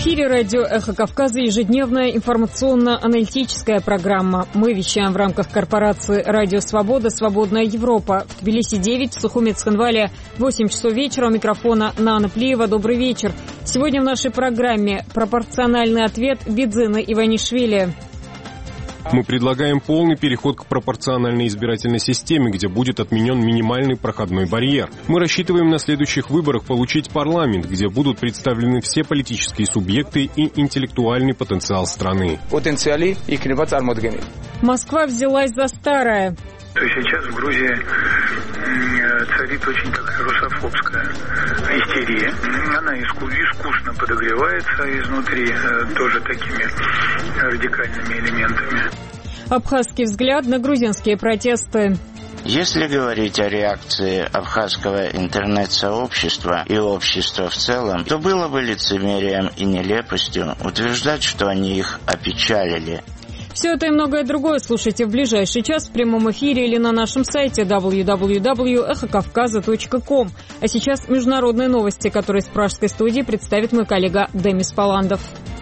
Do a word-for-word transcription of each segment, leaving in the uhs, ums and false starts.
эфире радио «Эхо Кавказа» ежедневная информационно-аналитическая программа. Мы вещаем в рамках корпорации «Радио Свобода. Свободная Европа». В Тбилиси девять, в Сухуми Цхинвале восемь часов вечера. У микрофона Нана Плиева. Добрый вечер. Сегодня в нашей программе пропорциональный ответ Бидзины Иванишвили. Мы предлагаем полный переход к пропорциональной избирательной системе, где будет отменен минимальный проходной барьер. Мы рассчитываем на следующих выборах получить парламент, где будут представлены все политические субъекты и интеллектуальный потенциал страны. Москва взялась за старое. То сейчас в Грузии царит очень такая русофобская истерия. Она искусно подогревается изнутри тоже такими радикальными элементами. Абхазский взгляд на грузинские протесты. Если говорить о реакции абхазского интернет-сообщества и общества в целом, то было бы лицемерием и нелепостью утверждать, что они их опечалили. Все это и многое другое слушайте в ближайший час в прямом эфире или на нашем сайте дабл ю дабл ю дабл ю точка эхо кавказа точка ком. А сейчас международные новости, которые с пражской студии представит мой коллега Демис Паландов.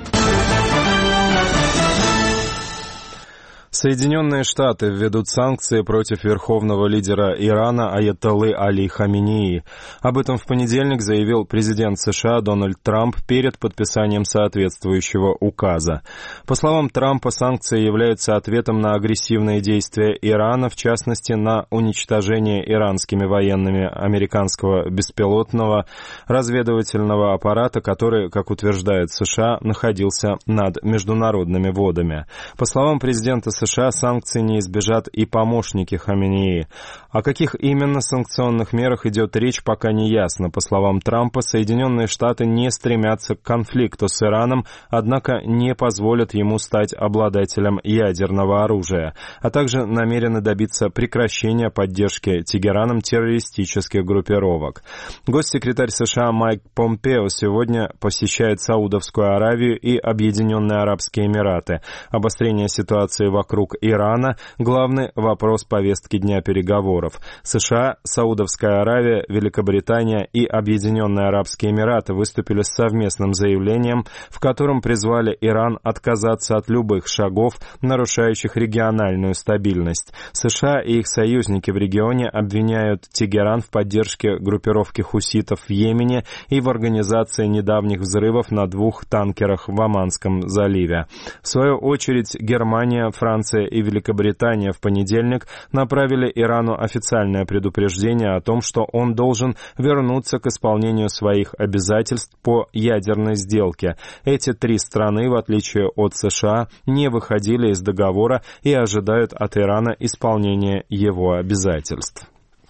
Соединенные Штаты введут санкции против верховного лидера Ирана Аятоллы Али Хаменеи. Об этом в понедельник заявил президент США Дональд Трамп перед подписанием соответствующего указа. По словам Трампа, санкции являются ответом на агрессивные действия Ирана, в частности, на уничтожение иранскими военными американского беспилотного разведывательного аппарата, который, как утверждает США, находился над международными водами. По словам президента США, санкции не избежат и помощники Хаменеи. О каких именно санкционных мерах идет речь, пока не ясно. По словам Трампа, Соединенные Штаты не стремятся к конфликту с Ираном, однако не позволят ему стать обладателем ядерного оружия, а также намерены добиться прекращения поддержки Тегераном террористических группировок. Госсекретарь США Майк Помпео сегодня посещает Саудовскую Аравию и Объединенные Арабские Эмираты. Обострение ситуации вокруг Вокруг Ирана – главный вопрос повестки дня переговоров. США, Саудовская Аравия, Великобритания и Объединенные Арабские Эмираты выступили с совместным заявлением, в котором призвали Иран отказаться от любых шагов, нарушающих региональную стабильность. США и их союзники в регионе обвиняют Тегеран в поддержке группировки хуситов в Йемене и в организации недавних взрывов на двух танкерах в Оманском заливе. В свою очередь, Германия, Франция и Великобритания в понедельник направили Ирану официальное предупреждение о том, что он должен вернуться к исполнению своих обязательств по ядерной сделке. Эти три страны, в отличие от США, не выходили из договора и ожидают от Ирана исполнения его обязательств.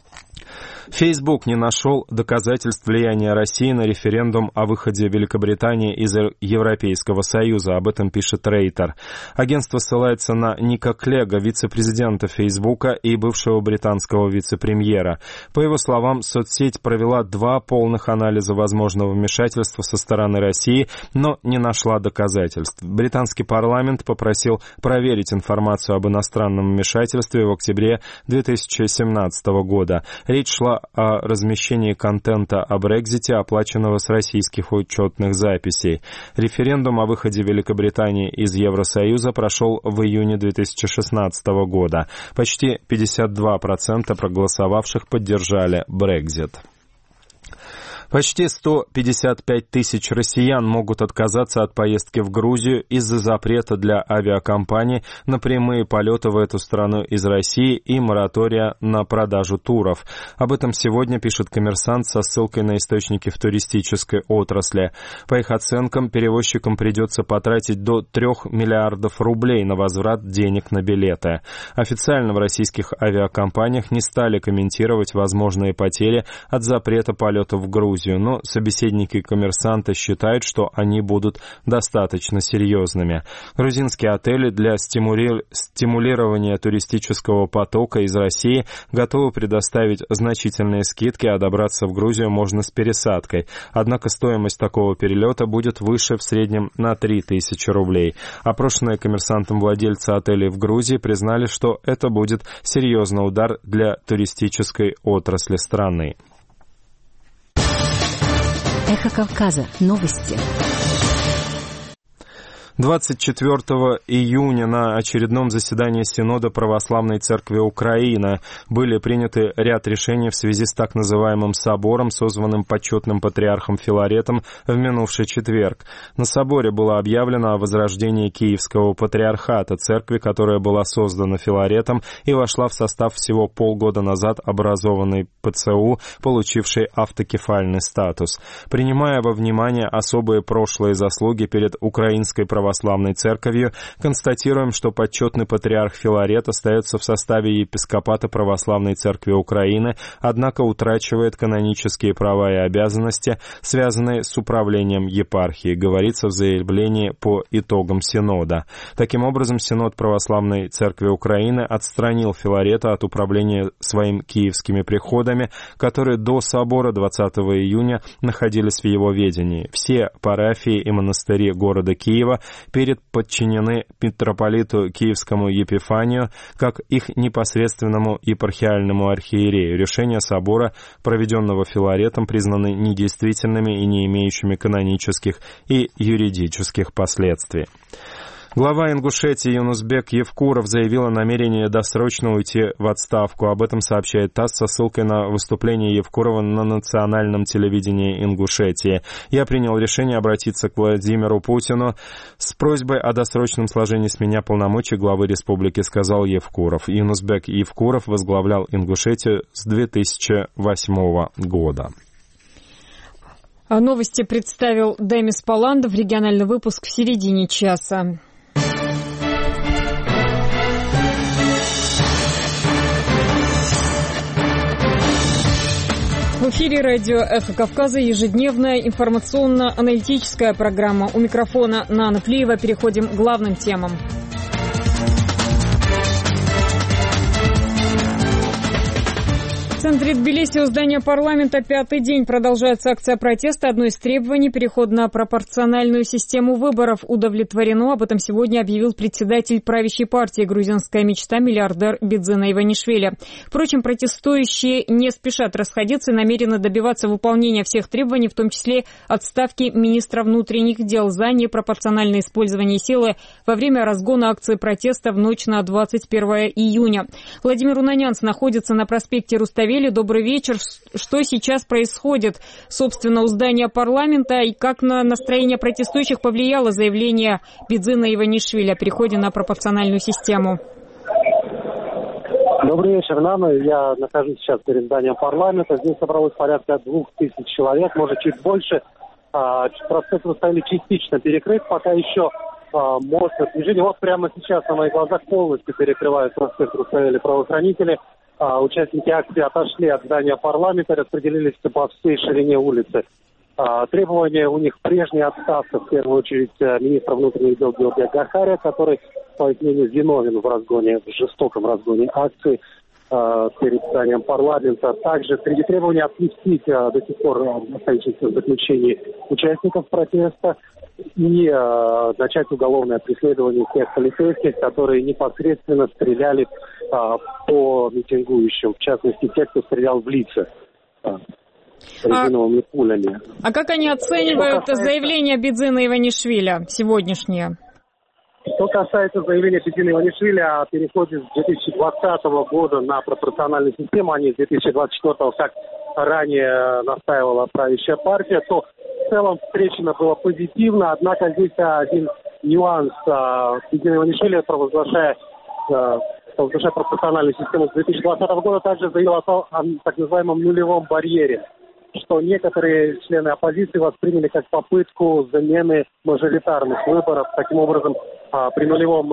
Facebook не нашел доказательств влияния России на референдум о выходе Великобритании из Европейского Союза. Об этом пишет Рейтер. Агентство ссылается на Ника Клега, вице-президента Facebook и бывшего британского вице-премьера. По его словам, соцсеть провела два полных анализа возможного вмешательства со стороны России, но не нашла доказательств. Британский парламент попросил проверить информацию об иностранном вмешательстве в октябре две тысячи семнадцатого года. Речь шла о размещении контента о Брексите, оплаченного с российских учетных записей. Референдум о выходе Великобритании из Евросоюза прошел в июне две тысячи шестнадцатого года. Почти пятьдесят два процента проголосовавших поддержали Брексит. Почти сто пятьдесят пять тысяч россиян могут отказаться от поездки в Грузию из-за запрета для авиакомпаний на прямые полеты в эту страну из России и моратория на продажу туров. Об этом сегодня пишет «Коммерсант» со ссылкой на источники в туристической отрасли. По их оценкам, перевозчикам придется потратить до трех миллиардов рублей на возврат денег на билеты. Официально в российских авиакомпаниях не стали комментировать возможные потери от запрета полетов в Грузию, но собеседники «Коммерсанта» считают, что они будут достаточно серьезными. Грузинские отели для стимули... стимулирования туристического потока из России готовы предоставить значительные скидки, а добраться в Грузию можно с пересадкой. Однако стоимость такого перелета будет выше в среднем на три тысячи рублей. Опрошенные «Коммерсантом» владельцы отелей в Грузии признали, что это будет серьезный удар для туристической отрасли страны. Эхо Кавказа. Новости. двадцать четвёртого июня на очередном заседании Синода Православной Церкви Украины были приняты ряд решений в связи с так называемым собором, созванным почетным патриархом Филаретом в минувший четверг. На соборе было объявлено о возрождении Киевского патриархата, церкви, которая была создана Филаретом и вошла в состав всего полгода назад образованной ПЦУ, получившей автокефальный статус. Принимая во внимание особые прошлые заслуги перед Украинской православной церковью, констатируем, что почетный патриарх Филарет остается в составе епископата Православной Церкви Украины, однако утрачивает канонические права и обязанности, связанные с управлением епархией, говорится в заявлении по итогам Синода. Таким образом, Синод Православной Церкви Украины отстранил Филарета от управления своими киевскими приходами, которые до собора двадцатого июня находились в его ведении. Все парафии и монастыри города Киева перед подчинены митрополиту Киевскому Епифанию как их непосредственному епархиальному архиерею. Решения собора, проведенного Филаретом, признаны недействительными и не имеющими канонических и юридических последствий. Глава Ингушетии Юнусбек Евкуров заявил о намерении досрочно уйти в отставку. Об этом сообщает ТАСС со ссылкой на выступление Евкурова на национальном телевидении Ингушетии. «Я принял решение обратиться к Владимиру Путину с просьбой о досрочном сложении с меня полномочий главы республики», сказал Евкуров. Юнусбек Евкуров возглавлял Ингушетию с две тысячи восьмого года. Новости представил Демис Паландов. Региональный выпуск в середине часа. В эфире радио «Эхо Кавказа» ежедневная информационно-аналитическая программа. У микрофона Нана Плиева. Переходим к главным темам. В центре Тбилиси у здания парламента пятый день продолжается акция протеста. Одно из требований – переход на пропорциональную систему выборов удовлетворено. Об этом сегодня объявил председатель правящей партии «Грузинская мечта» миллиардер Бидзина Иванишвили. Впрочем, протестующие не спешат расходиться и намерены добиваться выполнения всех требований, в том числе отставки министра внутренних дел за непропорциональное использование силы во время разгона акции протеста в ночь на двадцать первое июня. Владимир Унанянц находится на проспекте Руставели. Добрый вечер. Что сейчас происходит, собственно, у здания парламента и как на настроение протестующих повлияло заявление Бидзина Иванишвили о переходе на пропорциональную систему? Добрый вечер, Нана. Я нахожусь сейчас перед зданием парламента. Здесь собралось порядка двух тысяч человек, может, чуть больше. Проспект Руставели частично перекрыт, пока еще мост движения. Вот прямо сейчас на моих глазах полностью перекрывают проспект Руставели правоохранители. А, участники акции отошли от здания парламента, распределились по всей ширине улицы. А, требования у них прежняя отставка, в первую очередь, министра внутренних дел Георгия Гахария, который, по их мнению, виновен в разгоне, в жестоком разгоне акции а, перед зданием парламента. Также среди требований отпустить а, до сих пор находящихся в заключении участников протеста и э, начать уголовное преследование тех полицейских, которые непосредственно стреляли э, по митингующим, в частности, те, кто стрелял в лица э, резиновыми а, пулями. А как они оценивают касается... заявление Бидзина Иванишвили сегодняшнее? Что касается заявления Бидзина Иванишвили о переходе с две тысячи двадцатого года на пропорциональную систему, а не с две тысячи двадцать четвёртого, как ранее настаивала правящая партия, то в целом встречено было позитивно, однако здесь один нюанс. Бидзина Иванишвили, провозглашая, провозглашая пропорциональную систему с две тысячи двадцатого года, также заявил о, том, о так называемом нулевом барьере, что некоторые члены оппозиции восприняли как попытку замены мажоритарных выборов. Таким образом, при нулевом,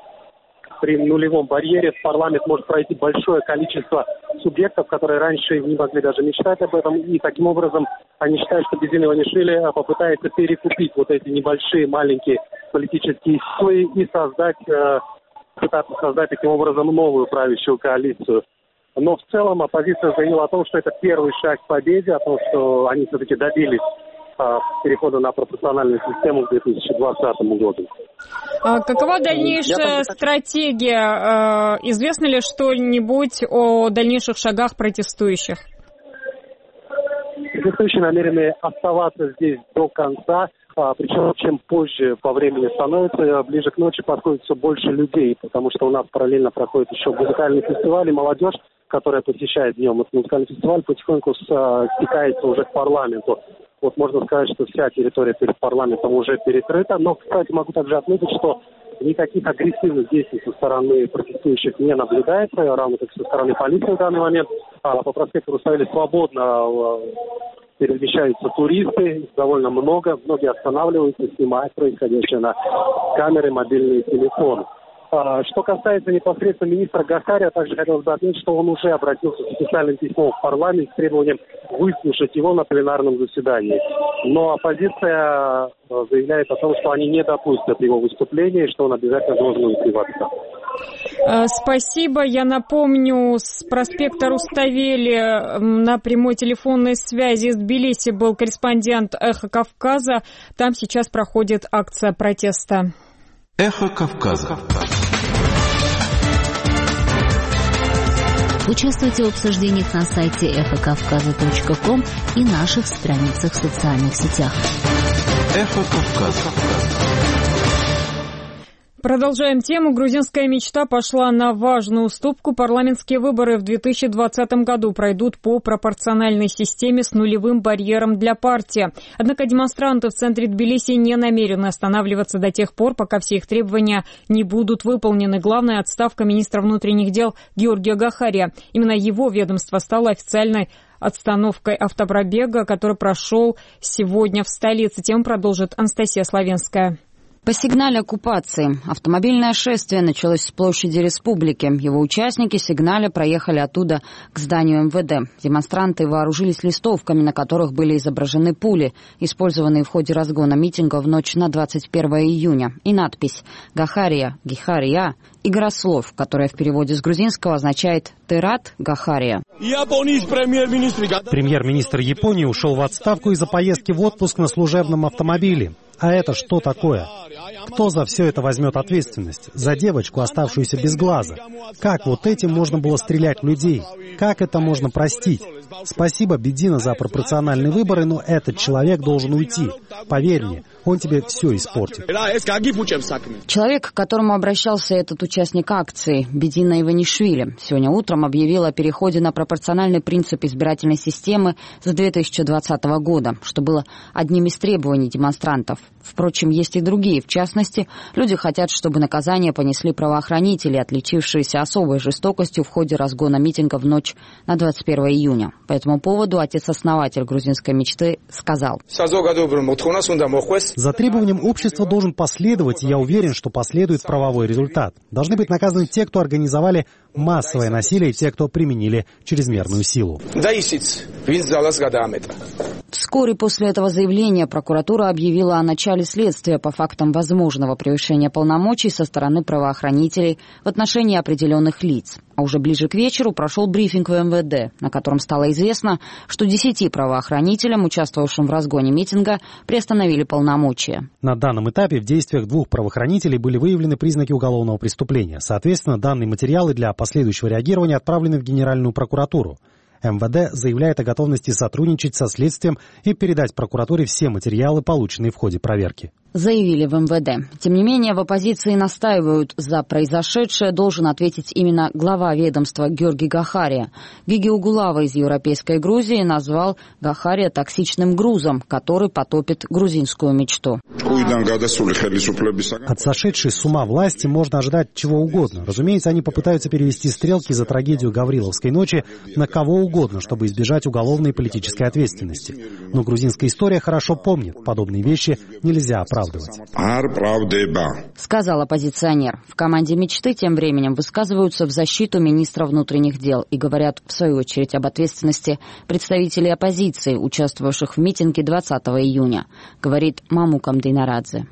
при нулевом барьере в парламент может пройти большое количество субъектов, которые раньше не могли даже мечтать об этом. И таким образом они считают, что Бидзина Иванишвили попытается перекупить вот эти небольшие, маленькие политические силы и создать, пытаться создать таким образом новую правящую коалицию. Но в целом оппозиция заявила о том, что это первый шаг к победе, о том, что они все-таки добились а, перехода на пропорциональную систему к две тысячи двадцатому году. А какова дальнейшая Я стратегия? А, известно ли что-нибудь о дальнейших шагах протестующих? Протестующие намерены оставаться здесь до конца. А, причем чем позже по времени становится, ближе к ночи подходит все больше людей, потому что у нас параллельно проходит еще музыкальный фестиваль, и молодежь, которая посещает днем этот музыкальный фестиваль, потихоньку стекается уже к парламенту. Вот можно сказать, что вся территория перед парламентом уже перекрыта. Но, кстати, могу также отметить, что никаких агрессивных действий со стороны протестующих не наблюдается, равно как и со стороны полиции в данный момент. А по проспекту Руставели свободно перемещаются туристы, довольно много. Многие останавливаются, снимают происходящее на камеры, мобильные телефоны. Что касается непосредственно министра Гахария, также хотелось бы отметить, что он уже обратился с официальным письмом в парламент с требованием выслушать его на пленарном заседании. Но оппозиция заявляет о том, что они не допустят его выступления, и что он обязательно должен уйти в отставку. Спасибо. Я напомню, с проспекта Руставели на прямой телефонной связи из Тбилиси был корреспондент «Эхо Кавказа». Там сейчас проходит акция протеста. Эхо Кавказа. Участвуйте в обсуждениях на сайте эхо кавказа точка ком и наших страницах в социальных сетях. Эхо Кавказа. Продолжаем тему. Грузинская мечта пошла на важную уступку. Парламентские выборы в две тысячи двадцатом году пройдут по пропорциональной системе с нулевым барьером для партии. Однако демонстранты в центре Тбилиси не намерены останавливаться до тех пор, пока все их требования не будут выполнены. Главная отставка министра внутренних дел Георгия Гахария. Именно его ведомство стало официальной отстановкой автопробега, который прошел сегодня в столице. Тему продолжит Анастасия Славенская. По сигнале оккупации автомобильное шествие началось с площади Республики. Его участники сигналя проехали оттуда к зданию эм вэ дэ. Демонстранты вооружились листовками, на которых были изображены пули, использованные в ходе разгона митинга в ночь на двадцать первое июня, и надпись «Гахария, Гихария», игрослов, которая в переводе с грузинского означает «Терат Гахария». Премьер-министр Японии ушел в отставку из-за поездки в отпуск на служебном автомобиле. А это что такое? Кто за все это возьмет ответственность? За девочку, оставшуюся без глаза? Как вот этим можно было стрелять в людей? Как это можно простить? Спасибо, Бедина, за пропорциональные выборы, но этот человек должен уйти. Поверь мне, он тебе все испортит. Человек, к которому обращался этот участник акции, Бедина Иванишвили, сегодня утром объявил о переходе на пропорциональный принцип избирательной системы с две тысячи двадцатого года, что было одним из требований демонстрантов. Впрочем, есть и другие. В частности, люди хотят, чтобы наказание понесли правоохранители, отличившиеся особой жестокостью в ходе разгона митинга в ночь на двадцать первое июня. По этому поводу отец-основатель грузинской мечты сказал: «За требованием общества должен последовать, и я уверен, что последует правовой результат. Должны быть наказаны те, кто организовали массовое насилие, и те, кто применили чрезмерную силу». Вскоре после этого заявления прокуратура объявила о начале следствия по фактам возможного превышения полномочий со стороны правоохранителей в отношении определенных лиц. А уже ближе к вечеру прошел брифинг в эм вэ дэ, на котором стало известно, что десяти правоохранителям, участвовавшим в разгоне митинга, приостановили полномочия. На данном этапе в действиях двух правоохранителей были выявлены признаки уголовного преступления. Соответственно, данные материалы для последующего реагирования отправлены в Генеральную прокуратуру. эм вэ дэ заявляет о готовности сотрудничать со следствием и передать прокуратуре все материалы, полученные в ходе проверки. Заявили в эм вэ дэ. Тем не менее, в оппозиции настаивают, за произошедшее должен ответить именно глава ведомства Георгий Гахария. Гиги Угулава из Европейской Грузии назвал Гахария токсичным грузом, который потопит грузинскую мечту. От сошедшей с ума власти можно ожидать чего угодно. Разумеется, они попытаются перевести стрелки за трагедию Гавриловской ночи на кого угодно, чтобы избежать уголовной и политической ответственности. Но грузинская история хорошо помнит, подобные вещи нельзя оправдывать. Сказал оппозиционер. В команде «Мечты» тем временем высказываются в защиту министра внутренних дел и говорят, в свою очередь, об ответственности представителей оппозиции, участвовавших в митинге двадцатого июня. Говорит Мамукам Дейнарадзе.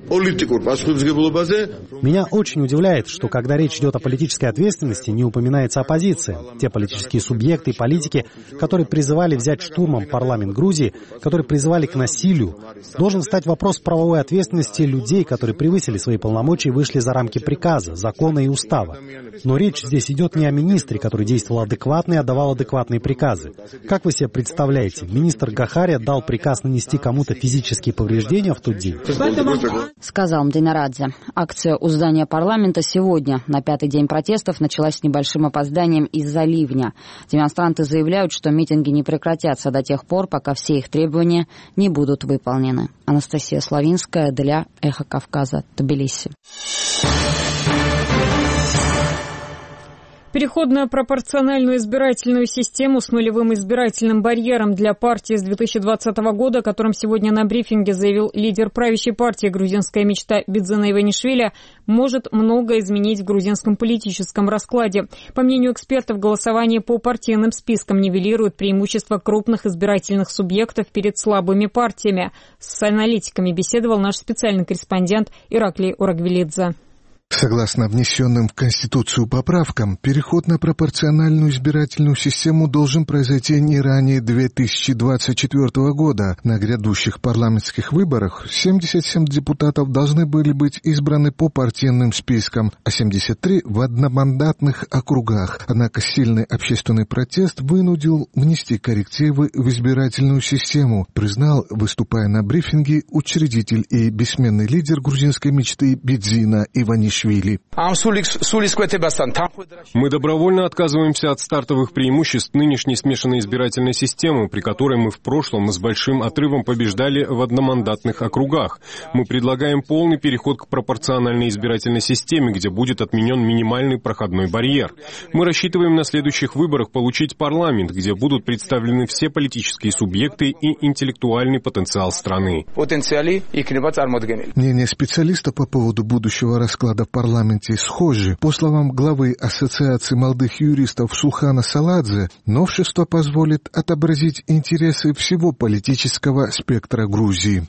Меня очень удивляет, что когда речь идет о политической ответственности, не упоминается оппозиция. Те политические субъекты и политики, которые призывали взять штурмом парламент Грузии, которые призывали к насилию, должен встать вопрос правовой ответственности ответственности людей, которые превысили свои полномочия и вышли за рамки приказа, закона и устава. Но речь здесь идет не о министре, который действовал адекватно и отдавал адекватные приказы. Как вы себе представляете, министр Гахари дал приказ нанести кому-то физические повреждения в тот день? Сказал Мдинарадзе. Акция у здания парламента сегодня, на пятый день протестов, началась с небольшим опозданием из-за ливня. Демонстранты заявляют, что митинги не прекратятся до тех пор, пока все их требования не будут выполнены. Анастасия Славинская для Эхо Кавказа, Тбилиси. Переход на пропорциональную избирательную систему с нулевым избирательным барьером для партии с две тысячи двадцатого года, о котором сегодня на брифинге заявил лидер правящей партии «Грузинская мечта» Бидзина Иванишвили, может многое изменить в грузинском политическом раскладе. По мнению экспертов, голосование по партийным спискам нивелирует преимущество крупных избирательных субъектов перед слабыми партиями. С аналитиками беседовал наш специальный корреспондент Ираклий Урагвелидзе. Согласно внесенным в Конституцию поправкам, переход на пропорциональную избирательную систему должен произойти не ранее две тысячи двадцать четвёртого года. На грядущих парламентских выборах семьдесят семь депутатов должны были быть избраны по партийным спискам, а семьдесят три в одномандатных округах. Однако сильный общественный протест вынудил внести коррективы в избирательную систему, признал, выступая на брифинге, учредитель и бессменный лидер грузинской мечты Бидзина Иванишвили. Мы добровольно отказываемся от стартовых преимуществ нынешней смешанной избирательной системы, при которой мы в прошлом с большим отрывом побеждали в одномандатных округах. Мы предлагаем полный переход к пропорциональной избирательной системе, где будет отменен минимальный проходной барьер. Мы рассчитываем на следующих выборах получить парламент, где будут представлены все политические субъекты и интеллектуальный потенциал страны. Мнение специалистов по поводу будущего расклада в парламенте схожи. По словам главы Ассоциации молодых юристов Сулхана Саладзе, новшество позволит отобразить интересы всего политического спектра Грузии.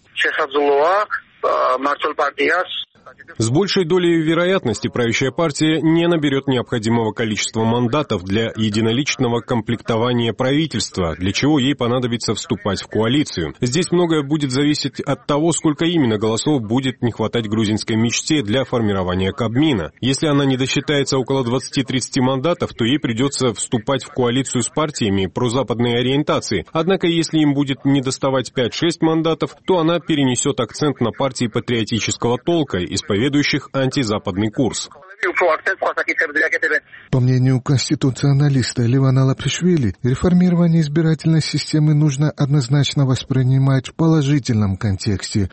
С большей долей вероятности правящая партия не наберет необходимого количества мандатов для единоличного комплектования правительства, для чего ей понадобится вступать в коалицию. Здесь многое будет зависеть от того, сколько именно голосов будет не хватать грузинской мечте для формирования Кабмина. Если она не досчитается около двадцати-тридцати мандатов, то ей придется вступать в коалицию с партиями прозападной ориентации. Однако, если им будет недоставать пять-шесть мандатов, то она перенесет акцент на партии патриотического толка, исповедующих антизападный курс. По мнению конституционалиста Левана Лапишвили, реформирование избирательной системы нужно однозначно воспринимать в положительном контексте.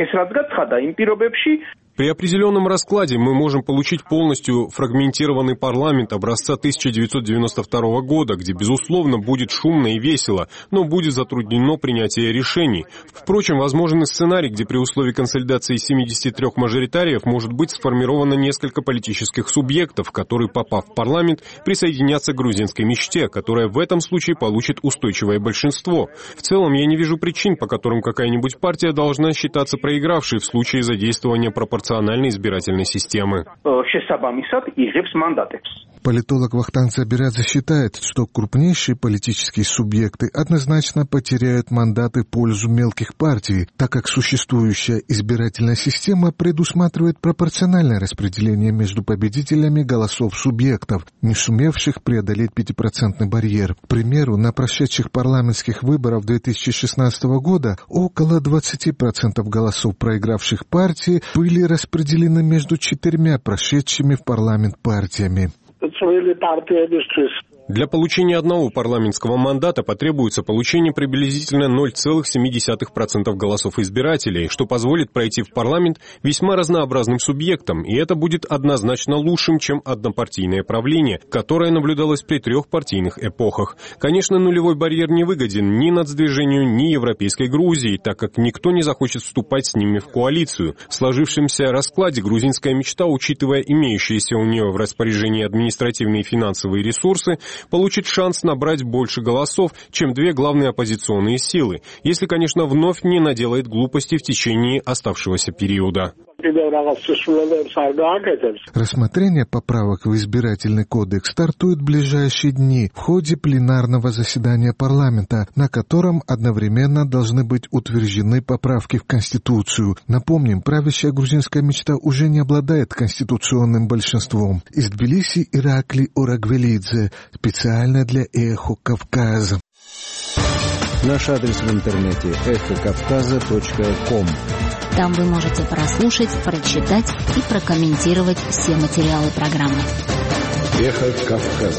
При определенном раскладе мы можем получить полностью фрагментированный парламент образца тысяча девятьсот девяносто второго года, где, безусловно, будет шумно и весело, но будет затруднено принятие решений. Впрочем, возможен и сценарий, где при условии консолидации семидесяти трёх мажоритариев может быть сформировано несколько политических субъектов, которые, попав в парламент, присоединятся к грузинской мечте, которая в этом случае получит устойчивое большинство. В целом, я не вижу причин, по которым какая-нибудь партия должна считаться проигравшей в случае задействования пропорциональной избирательной системы. Политолог Вахтанг Забирадзе считает, что крупнейшие политические субъекты однозначно потеряют мандаты в пользу мелких партий, так как существующая избирательная система предусматривает пропорциональное распределение между победителями голосов субъектов, не сумевших преодолеть пятипроцентный барьер. К примеру, на прошедших парламентских выборах две тысячи шестнадцатого года около двадцати процентов голосов проигравших партий были распределены между четырьмя прошедшими в парламент партиями. Для получения одного парламентского мандата потребуется получение приблизительно ноль целых семь десятых процента голосов избирателей, что позволит пройти в парламент весьма разнообразным субъектам, и это будет однозначно лучшим, чем однопартийное правление, которое наблюдалось при трех партийных эпохах. Конечно, нулевой барьер не выгоден ни нацдвижению, ни Европейской Грузии, так как никто не захочет вступать с ними в коалицию. В сложившемся раскладе грузинская мечта, учитывая имеющиеся у нее в распоряжении административные и финансовые ресурсы, получит шанс набрать больше голосов, чем две главные оппозиционные силы, если, конечно, вновь не наделает глупостей в течение оставшегося периода. Рассмотрение поправок в избирательный кодекс стартует в ближайшие дни в ходе пленарного заседания парламента, на котором одновременно должны быть утверждены поправки в Конституцию. Напомним, правящая грузинская мечта уже не обладает конституционным большинством. Из Тбилиси Ираклий Орагвелидзе, специально для «Эхо Кавказа». Наш адрес в интернете эхо кавказа точка ком. Там вы можете прослушать, прочитать и прокомментировать все материалы программы. Эхо Кавказа.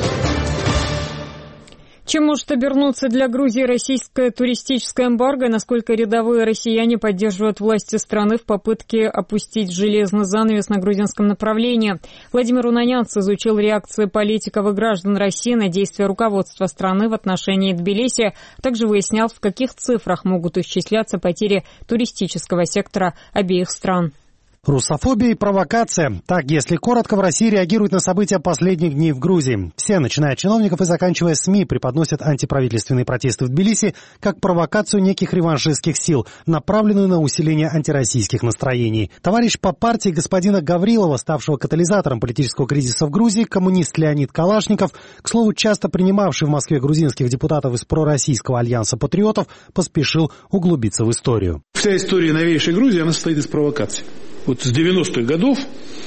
Чем может обернуться для Грузии российское туристическое эмбарго, насколько рядовые россияне поддерживают власти страны в попытке опустить железный занавес на грузинском направлении? Владимир Унанянц изучил реакции политиков и граждан России на действия руководства страны в отношении Тбилиси, а также выяснял, в каких цифрах могут исчисляться потери туристического сектора обеих стран. Русофобия и провокация. Так, если коротко, в России реагируют на события последних дней в Грузии. Все, начиная от чиновников и заканчивая СМИ, преподносят антиправительственные протесты в Тбилиси как провокацию неких реваншистских сил, направленную на усиление антироссийских настроений. Товарищ по партии господина Гаврилова, ставшего катализатором политического кризиса в Грузии, коммунист Леонид Калашников, к слову, часто принимавший в Москве грузинских депутатов из пророссийского альянса патриотов, поспешил углубиться в историю. Вся история новейшей Грузии, она состоит из провокаций. Вот с девяностых годов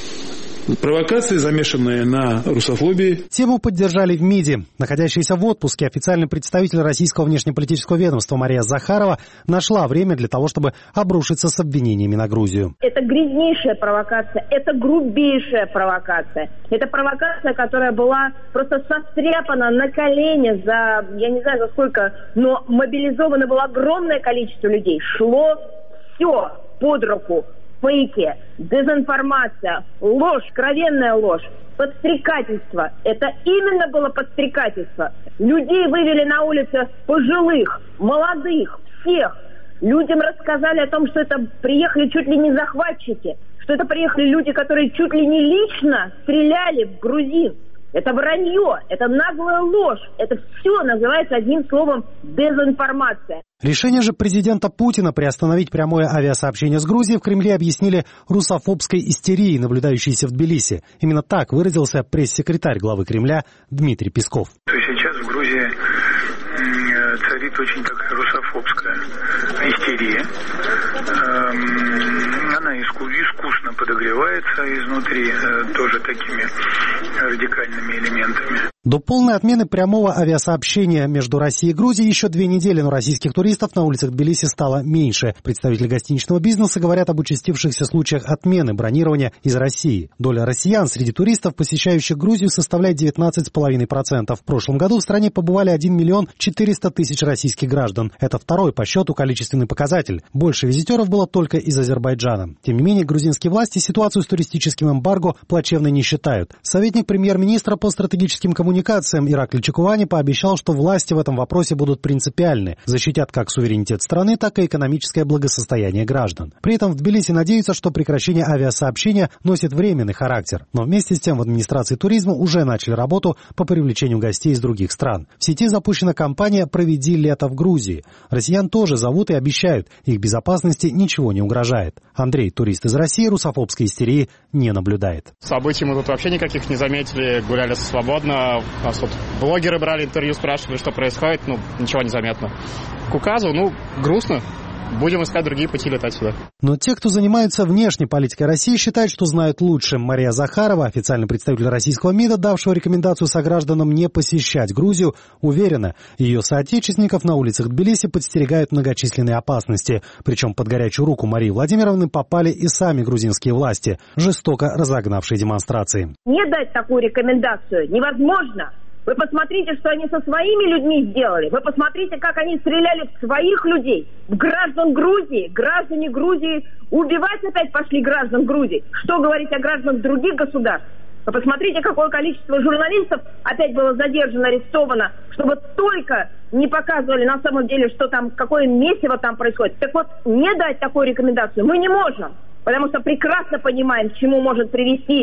провокации, замешанные на русофобии. Тему поддержали в МИДе. Находящаяся в отпуске официальный представитель российского внешнеполитического ведомства Мария Захарова нашла время для того, чтобы обрушиться с обвинениями на Грузию. Это грязнейшая провокация, это грубейшая провокация. Это провокация, которая была просто состряпана на колени за, я не знаю за сколько, но мобилизовано было огромное количество людей. Шло все под руку. Фейки, дезинформация, ложь, откровенная ложь, подстрекательство. Это именно было подстрекательство. Людей вывели на улицы пожилых, молодых, всех. Людям рассказали о том, что это приехали чуть ли не захватчики, что это приехали люди, которые чуть ли не лично стреляли в грузин. Это вранье, это наглая ложь. Это все называется одним словом дезинформация. Решение же президента Путина приостановить прямое авиасообщение с Грузией в Кремле объяснили русофобской истерией, наблюдающейся в Тбилиси. Именно так выразился пресс-секретарь главы Кремля Дмитрий Песков. Сейчас в Грузии царит очень такая русофобская истерия. Она искусно подогревается изнутри тоже такими радикальными элементами. До полной отмены прямого авиасообщения между Россией и Грузией еще две недели, но российских туристов на улицах Тбилиси стало меньше. Представители гостиничного бизнеса говорят об участившихся случаях отмены бронирования из России. Доля россиян среди туристов, посещающих Грузию, составляет девятнадцать целых пять десятых процента. В прошлом году в стране побывали один миллион четыреста тысяч российских граждан. Это второй по счету количественный показатель. Больше визитеров было только из Азербайджана. Тем не менее, грузинские власти ситуацию с туристическим эмбарго плачевной не считают. Советник премьер-министра по стратегическим коммуникациям Ираклий Чекувани пообещал, что власти в этом вопросе будут принципиальны, защитят как суверенитет страны, так и экономическое благосостояние граждан. При этом в Тбилиси надеются, что прекращение авиасообщения носит временный характер. Но вместе с тем в администрации туризма уже начали работу по привлечению гостей из других стран. В сети запущена кампания «Проведи лето в Грузии». Россиян тоже зовут и обещают, их безопасности ничего не угрожает. Андрей, турист из России, русофобской истерии не наблюдает. Событий мы тут вообще никаких не заметили, гуляли свободно. Нас тут блогеры брали интервью, спрашивали, что происходит, ну, ничего не заметно. К указу, ну, грустно. Будем искать другие пути летать сюда. Но те, кто занимается внешней политикой России, считают, что знают лучше. Мария Захарова, официальный представитель российского МИДа, давшего рекомендацию согражданам не посещать Грузию, уверена, ее соотечественников на улицах Тбилиси подстерегают многочисленные опасности. Причем под горячую руку Марии Владимировны попали и сами грузинские власти, жестоко разогнавшие демонстрации. Не дать такую рекомендацию невозможно. Вы посмотрите, что они со своими людьми сделали. Вы посмотрите, как они стреляли в своих людей, в граждан Грузии. Граждане Грузии убивать опять пошли граждан Грузии. Что говорить о гражданах других государств? Вы посмотрите, какое количество журналистов опять было задержано, арестовано, чтобы только не показывали на самом деле, что там, какое месиво там происходит. Так вот, не дать такую рекомендацию мы не можем. Потому что прекрасно понимаем, к чему может привести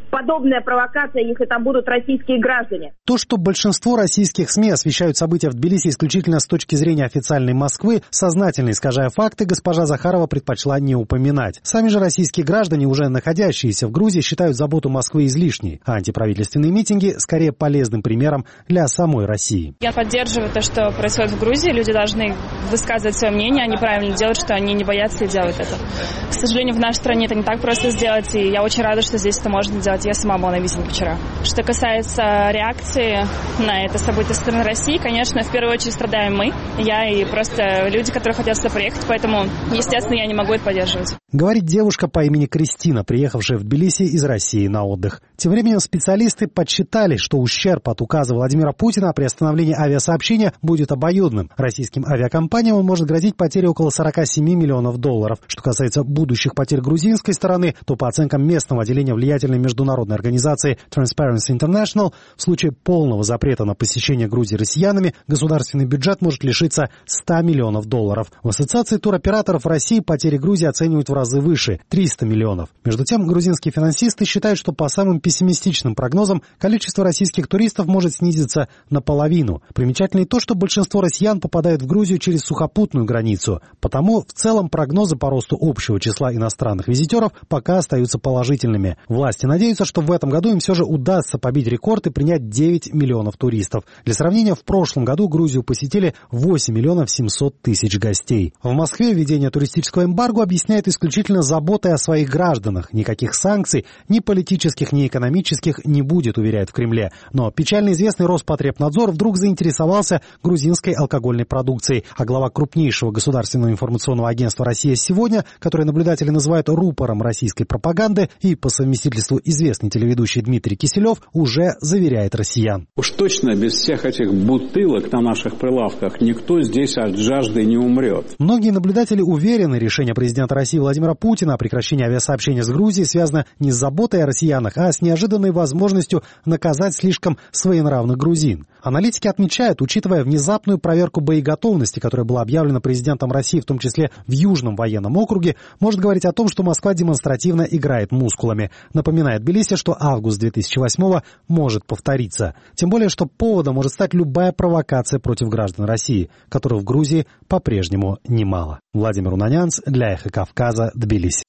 подобная провокация, если там будут российские граждане. То, что большинство российских СМИ освещают события в Тбилиси исключительно с точки зрения официальной Москвы, сознательно искажая факты, госпожа Захарова предпочла не упоминать. Сами же российские граждане, уже находящиеся в Грузии, считают заботу Москвы излишней, а антиправительственные митинги скорее полезным примером для самой России. Я поддерживаю то, что происходит в Грузии. Люди должны высказывать свое мнение, они правильно делают, что они не боятся и делают это. К сожалению, в нашей стране это не так просто сделать, и я очень рада, что здесь это можно делать. Я сама была на митинге вчера. Что касается реакции на это событие со стороны России, конечно, в первую очередь страдаем мы, я и просто люди, которые хотят сюда приехать, поэтому, естественно, я не могу это поддерживать. Говорит девушка по имени Кристина, приехавшая в Тбилиси из России на отдых. Тем временем специалисты подсчитали, что ущерб от указа Владимира Путина о приостановлении авиасообщения будет обоюдным. Российским авиакомпаниям он может грозить потерей около сорок семь миллионов долларов. Что касается будущих потерь грузинской стороны, то по оценкам местного отделения влиятельной международной организации Transparency International, в случае полного запрета на посещение Грузии россиянами, государственный бюджет может лишиться ста миллионов долларов. В Ассоциации туроператоров России потери Грузии оценивают в разы выше – триста миллионов. Между тем, грузинские финансисты считают, что по самым пессимистичным прогнозам количество российских туристов может снизиться наполовину. Примечательно и то, что большинство россиян попадают в Грузию через сухопутную границу. Потому в целом прогнозы по росту общего числа иностранных визитеров пока остаются положительными. Власти надеются, что в этом году им все же удастся побить рекорд и принять девять миллионов туристов. Для сравнения, в прошлом году Грузию посетили восемь миллионов семьсот тысяч гостей. В Москве введение туристического эмбарго объясняет исключительно заботой о своих гражданах. Никаких санкций, ни политических, ни экономических, не будет, уверяют в Кремле. Но печально известный Роспотребнадзор вдруг заинтересовался грузинской алкогольной продукцией. А глава крупнейшего государственного информационного агентства «Россия сегодня», которое наблюдатели называют рупором российской пропаганды, и по совместительству известный телеведущий Дмитрий Киселев, уже заверяет россиян. Уж точно без всех этих бутылок на наших прилавках никто здесь от жажды не умрет. Многие наблюдатели уверены, решение президента России Владимира Путина о прекращении авиасообщения с Грузией связано не с заботой о россиянах, а с неожиданной возможностью наказать слишком своенравных грузин. Аналитики отмечают, учитывая внезапную проверку боеготовности, которая была объявлена президентом России, в том числе в Южном военном округе, может говорить о том, что Москва демонстративно играет мускулами. Напоминает Тбилиси, что август две тысячи восьмого может повториться. Тем более, что поводом может стать любая провокация против граждан России, которых в Грузии по-прежнему немало. Владимир Унанянц для Эхо Кавказа, Тбилиси.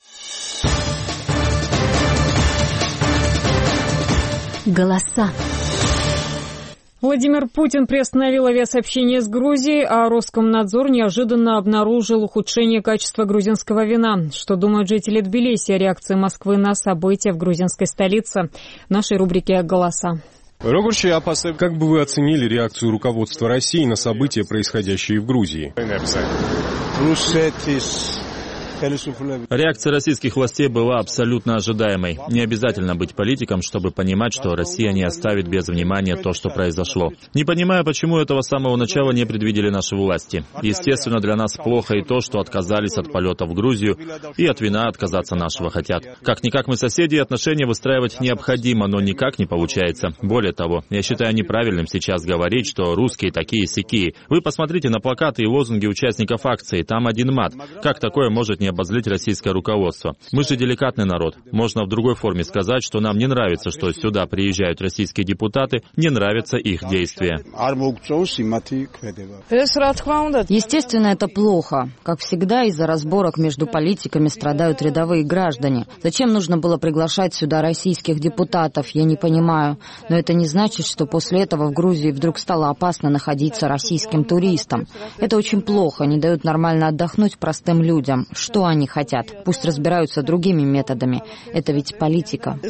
Голоса. Владимир Путин приостановил авиасообщение с Грузией, а Роскомнадзор неожиданно обнаружил ухудшение качества грузинского вина. Что думают жители Тбилиси о реакции Москвы на события в грузинской столице? В нашей рубрике «Голоса». Как бы вы оценили реакцию руководства России на события, происходящие в Грузии? Реакция российских властей была абсолютно ожидаемой. Не обязательно быть политиком, чтобы понимать, что Россия не оставит без внимания то, что произошло. Не понимаю, почему этого с самого начала не предвидели наши власти. Естественно, для нас плохо и то, что отказались от полета в Грузию, и от вина отказаться нашего хотят. Как-никак мы соседи, и отношения выстраивать необходимо, но никак не получается. Более того, я считаю неправильным сейчас говорить, что русские такие-сякие. Вы посмотрите на плакаты и лозунги участников акции, там один мат. Как такое может не обозлить российское руководство? Мы же деликатный народ. Можно в другой форме сказать, что нам не нравится, что сюда приезжают российские депутаты, не нравятся их действия. Естественно, это плохо. Как всегда, из-за разборок между политиками страдают рядовые граждане. Зачем нужно было приглашать сюда российских депутатов, я не понимаю. Но это не значит, что после этого в Грузии вдруг стало опасно находиться российским туристам. Это очень плохо, не дают нормально отдохнуть простым людям. Что они хотят? Пусть разбираются другими методами. Это ведь политика.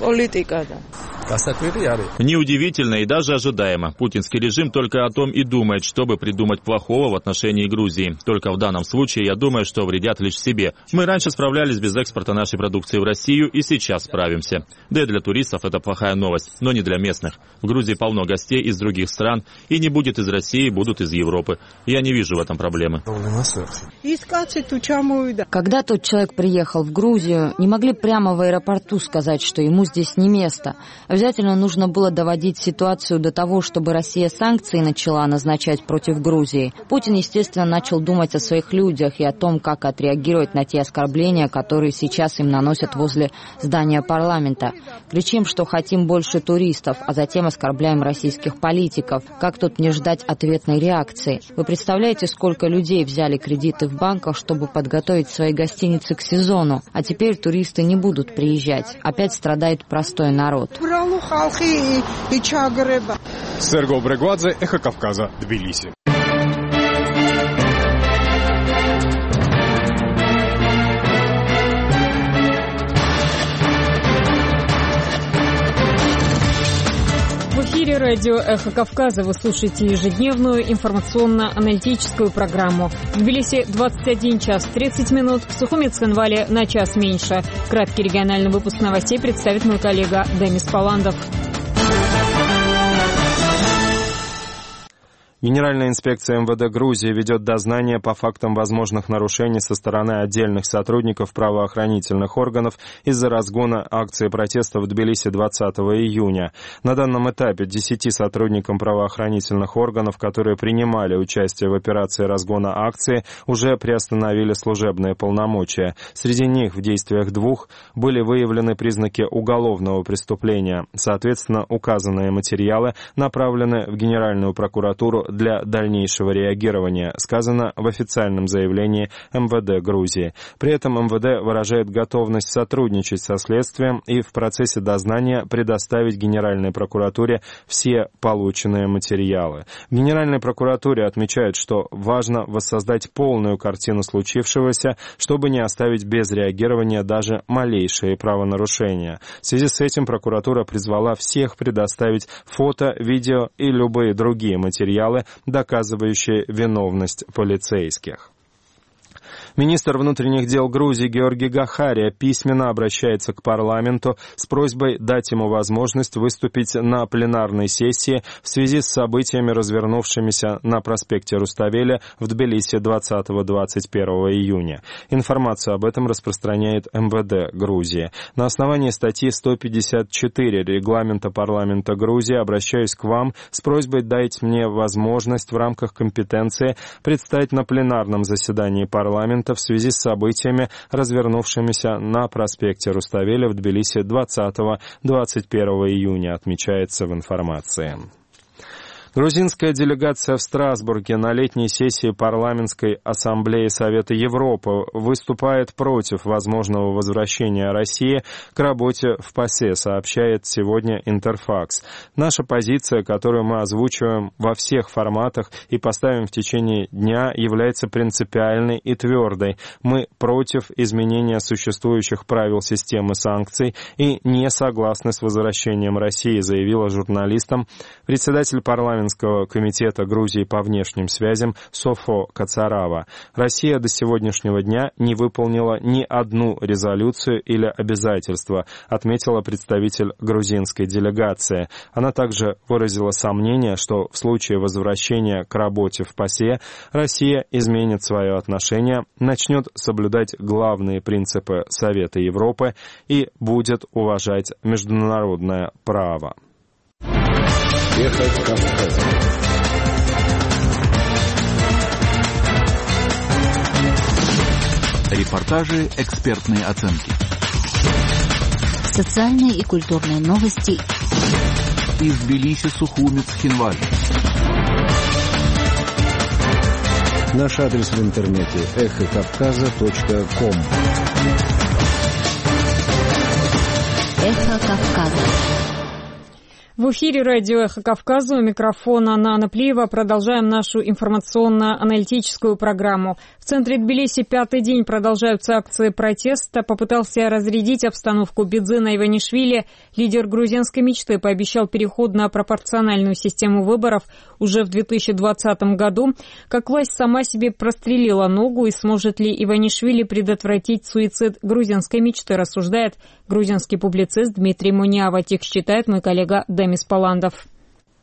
Неудивительно и даже ожидаемо. Путинский режим только о том и думает, чтобы придумать плохого в отношении Грузии. Только в данном случае, я думаю, что вредят лишь себе. Мы раньше справлялись без экспорта нашей продукции в Россию и сейчас справимся. Да и для туристов это плохая новость, но не для местных. В Грузии полно гостей из других стран, и не будет из России, будут из Европы. Я не вижу в этом проблемы. Когда тот человек приехал в Грузию, не могли прямо в аэропорту сказать, что ему здесь не место. Обязательно нужно было доводить ситуацию до того, чтобы Россия санкции начала назначать против Грузии. Путин, естественно, начал думать о своих людях и о том, как отреагировать на те оскорбления, которые сейчас им наносят возле здания парламента. Кричим, что хотим больше туристов, а затем оскорбляем российских политиков. Как тут не ждать ответной реакции? Вы представляете, сколько людей взяли кредиты в банках, чтобы подготовить свои гостиницы к сезону? А теперь туристы не будут приезжать. Опять страдает простой народ. Серго Брегвадзе, Эхо Кавказа, Тбилиси. В эфире радио «Эхо Кавказа» вы слушаете ежедневную информационно-аналитическую программу. В Тбилиси двадцать один час тридцать минут, в Сухуми Цхинвале на час меньше. Краткий региональный выпуск новостей представит мой коллега Демис Паландов. Генеральная инспекция эм вэ дэ Грузии ведет дознание по фактам возможных нарушений со стороны отдельных сотрудников правоохранительных органов из-за разгона акции протеста в Тбилиси двадцатого июня. На данном этапе десяти сотрудникам правоохранительных органов, которые принимали участие в операции разгона акции, уже приостановили служебные полномочия. Среди них в действиях двух были выявлены признаки уголовного преступления. Соответственно, указанные материалы направлены в Генеральную прокуратуру для дальнейшего реагирования, сказано в официальном заявлении эм вэ дэ Грузии. При этом эм вэ дэ выражает готовность сотрудничать со следствием и в процессе дознания предоставить Генеральной прокуратуре все полученные материалы. В Генеральной прокуратуре отмечают, что важно воссоздать полную картину случившегося, чтобы не оставить без реагирования даже малейшие правонарушения. В связи с этим прокуратура призвала всех предоставить фото, видео и любые другие материалы, доказывающие виновность полицейских. Министр внутренних дел Грузии Георгий Гахария письменно обращается к парламенту с просьбой дать ему возможность выступить на пленарной сессии в связи с событиями, развернувшимися на проспекте Руставели в Тбилиси двадцатого — двадцать первого июня. Информацию об этом распространяет эм вэ дэ Грузии. На основании статьи сто пятьдесят четыре регламента парламента Грузии обращаюсь к вам с просьбой дать мне возможность в рамках компетенции предстать на пленарном заседании парламента в связи с событиями, развернувшимися на проспекте Руставели в Тбилиси двадцатого — двадцать первого июня, отмечается в информации. Грузинская делегация в Страсбурге на летней сессии парламентской ассамблеи Совета Европы выступает против возможного возвращения России к работе в ПАСЕ, сообщает сегодня Интерфакс. Наша позиция, которую мы озвучиваем во всех форматах и поставим в течение дня, является принципиальной и твердой. Мы против изменения существующих правил системы санкций и не согласны с возвращением России, заявила журналистам председатель парламента комитета Грузии по внешним связям Софо Кацарава. Россия до сегодняшнего дня не выполнила ни одну резолюцию или обязательство, отметила представитель грузинской делегации. Она также выразила сомнение, что в случае возвращения к работе в ПАСЕ Россия изменит свое отношение, начнет соблюдать главные принципы Совета Европы и будет уважать международное право. Эхо Кавказа. Репортажи, экспертные оценки. Социальные и культурные новости. Из Тбилиси, Сухуми, Цхинвали. Наш адрес в интернете эхо кавказа точка ком. Эхо Кавказа. В эфире радио «Эхо Кавказа», у микрофона Анна Плиева. Продолжаем нашу информационно-аналитическую программу. В центре Тбилиси пятый день продолжаются акции протеста. Попытался разрядить обстановку Бидзина Иванишвили. Лидер грузинской мечты пообещал переход на пропорциональную систему выборов уже в две тысячи двадцатом году. Как власть сама себе прострелила ногу, и сможет ли Иванишвили предотвратить суицид грузинской мечты, рассуждает грузинский публицист Дмитрий Муниава. Текст читает мой коллега Демис Паландов.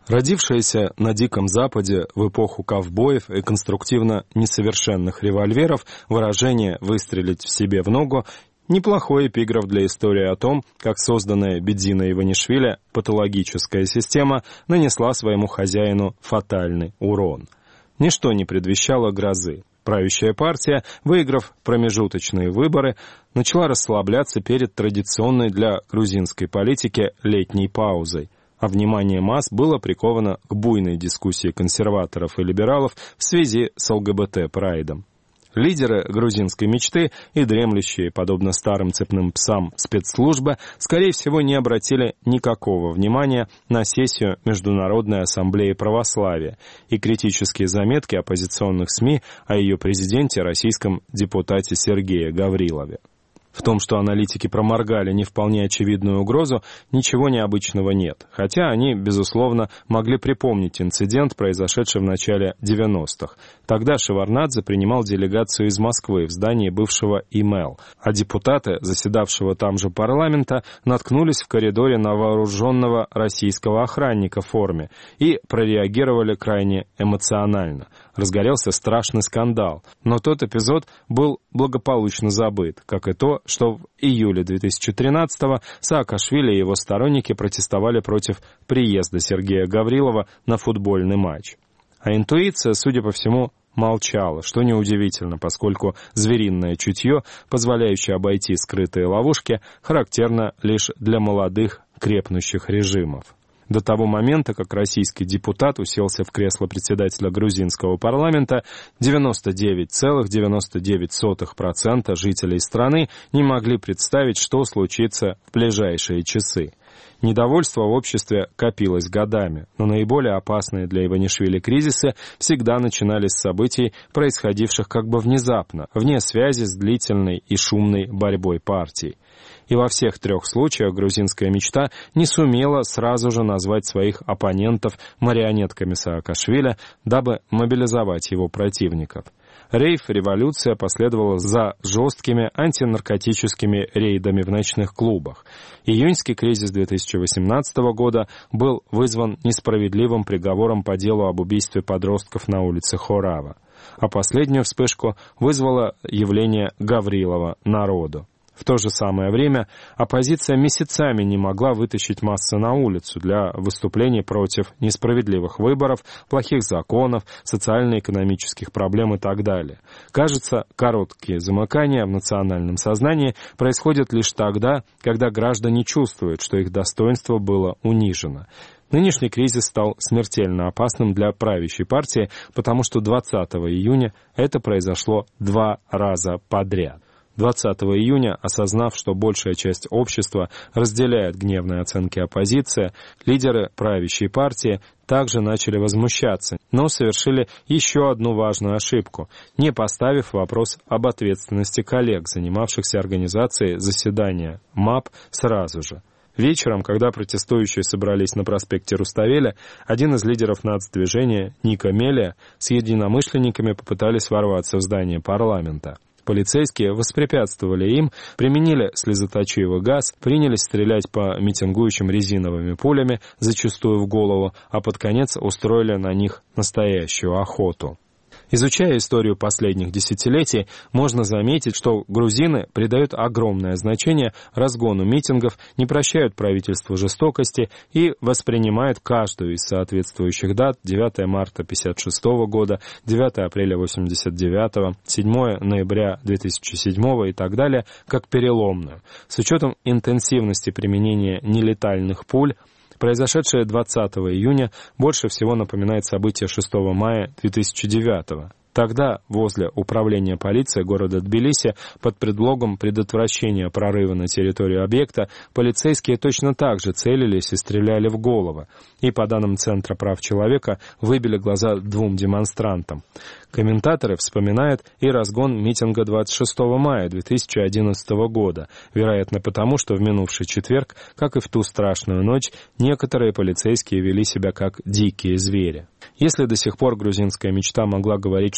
Родившаяся на Диком Западе в эпоху ковбоев и конструктивно несовершенных револьверов выражение «выстрелить в себе в ногу» — неплохой эпиграф для истории о том, как созданная Бедзиной Иванишвили патологическая система нанесла своему хозяину фатальный урон. Ничто не предвещало грозы. Правящая партия, выиграв промежуточные выборы, начала расслабляться перед традиционной для грузинской политики летней паузой, а внимание масс было приковано к буйной дискуссии консерваторов и либералов в связи с ЛГБТ-прайдом. Лидеры грузинской мечты и дремлющие, подобно старым цепным псам, спецслужбы, скорее всего, не обратили никакого внимания на сессию Международной ассамблеи православия и критические заметки оппозиционных СМИ о ее президенте, российском депутате Сергее Гаврилове. В том, что аналитики проморгали не вполне очевидную угрозу, ничего необычного нет, хотя они, безусловно, могли припомнить инцидент, произошедший в начале девяностых. Тогда Шеварднадзе принимал делегацию из Москвы в здании бывшего ИМЭЛ, а депутаты, заседавшего там же парламента, наткнулись в коридоре на вооруженного российского охранника в форме и прореагировали крайне эмоционально. Разгорелся страшный скандал, но тот эпизод был благополучно забыт, как и то, что в июле две тысячи тринадцатого Саакашвили и его сторонники протестовали против приезда Сергея Гаврилова на футбольный матч. А интуиция, судя по всему, молчала, что неудивительно, поскольку звериное чутье, позволяющее обойти скрытые ловушки, характерно лишь для молодых крепнущих режимов. До того момента, как российский депутат уселся в кресло председателя грузинского парламента, девяносто девять целых девяносто девять сотых процента жителей страны не могли представить, что случится в ближайшие часы. Недовольство в обществе копилось годами, но наиболее опасные для Иванишвили кризисы всегда начинались с событий, происходивших как бы внезапно, вне связи с длительной и шумной борьбой партий. И во всех трех случаях грузинская мечта не сумела сразу же назвать своих оппонентов марионетками Саакашвили, дабы мобилизовать его противников. Рейв-революция последовала за жесткими антинаркотическими рейдами в ночных клубах. Июньский кризис две тысячи восемнадцатого года был вызван несправедливым приговором по делу об убийстве подростков на улице Хорава. А последнюю вспышку вызвало явление Гаврилова народу. В то же самое время оппозиция месяцами не могла вытащить массы на улицу для выступлений против несправедливых выборов, плохих законов, социально-экономических проблем и так далее. Кажется, короткие замыкания в национальном сознании происходят лишь тогда, когда граждане чувствуют, что их достоинство было унижено. Нынешний кризис стал смертельно опасным для правящей партии, потому что двадцатого июня это произошло два раза подряд. двадцатого июня, осознав, что большая часть общества разделяет гневные оценки оппозиции, лидеры правящей партии также начали возмущаться, но совершили еще одну важную ошибку, не поставив вопрос об ответственности коллег, занимавшихся организацией заседания МАП сразу же. Вечером, когда протестующие собрались на проспекте Руставеля, один из лидеров нацдвижения, Ника Мелия, с единомышленниками попытались ворваться в здание парламента. Полицейские воспрепятствовали им, применили слезоточивый газ, принялись стрелять по митингующим резиновыми пулями, зачастую в голову, а под конец устроили на них настоящую охоту. Изучая историю последних десятилетий, можно заметить, что грузины придают огромное значение разгону митингов, не прощают правительству жестокости и воспринимают каждую из соответствующих дат девятого марта тысяча девятьсот пятьдесят шестого года, девятого апреля восемьдесят девятого, седьмого ноября две тысячи седьмого и так далее как переломную. С учетом интенсивности применения нелетальных пуль, произошедшее двадцатого июня больше всего напоминает события шестого мая две тысячи девятого. Тогда возле управления полиции города Тбилиси под предлогом предотвращения прорыва на территорию объекта полицейские точно так же целились и стреляли в головы, и, по данным Центра прав человека, выбили глаза двум демонстрантам. Комментаторы вспоминают и разгон митинга двадцать шестого мая две тысячи одиннадцатого года, вероятно потому, что в минувший четверг, как и в ту страшную ночь, некоторые полицейские вели себя как дикие звери. Если до сих пор грузинская мечта могла говорить, что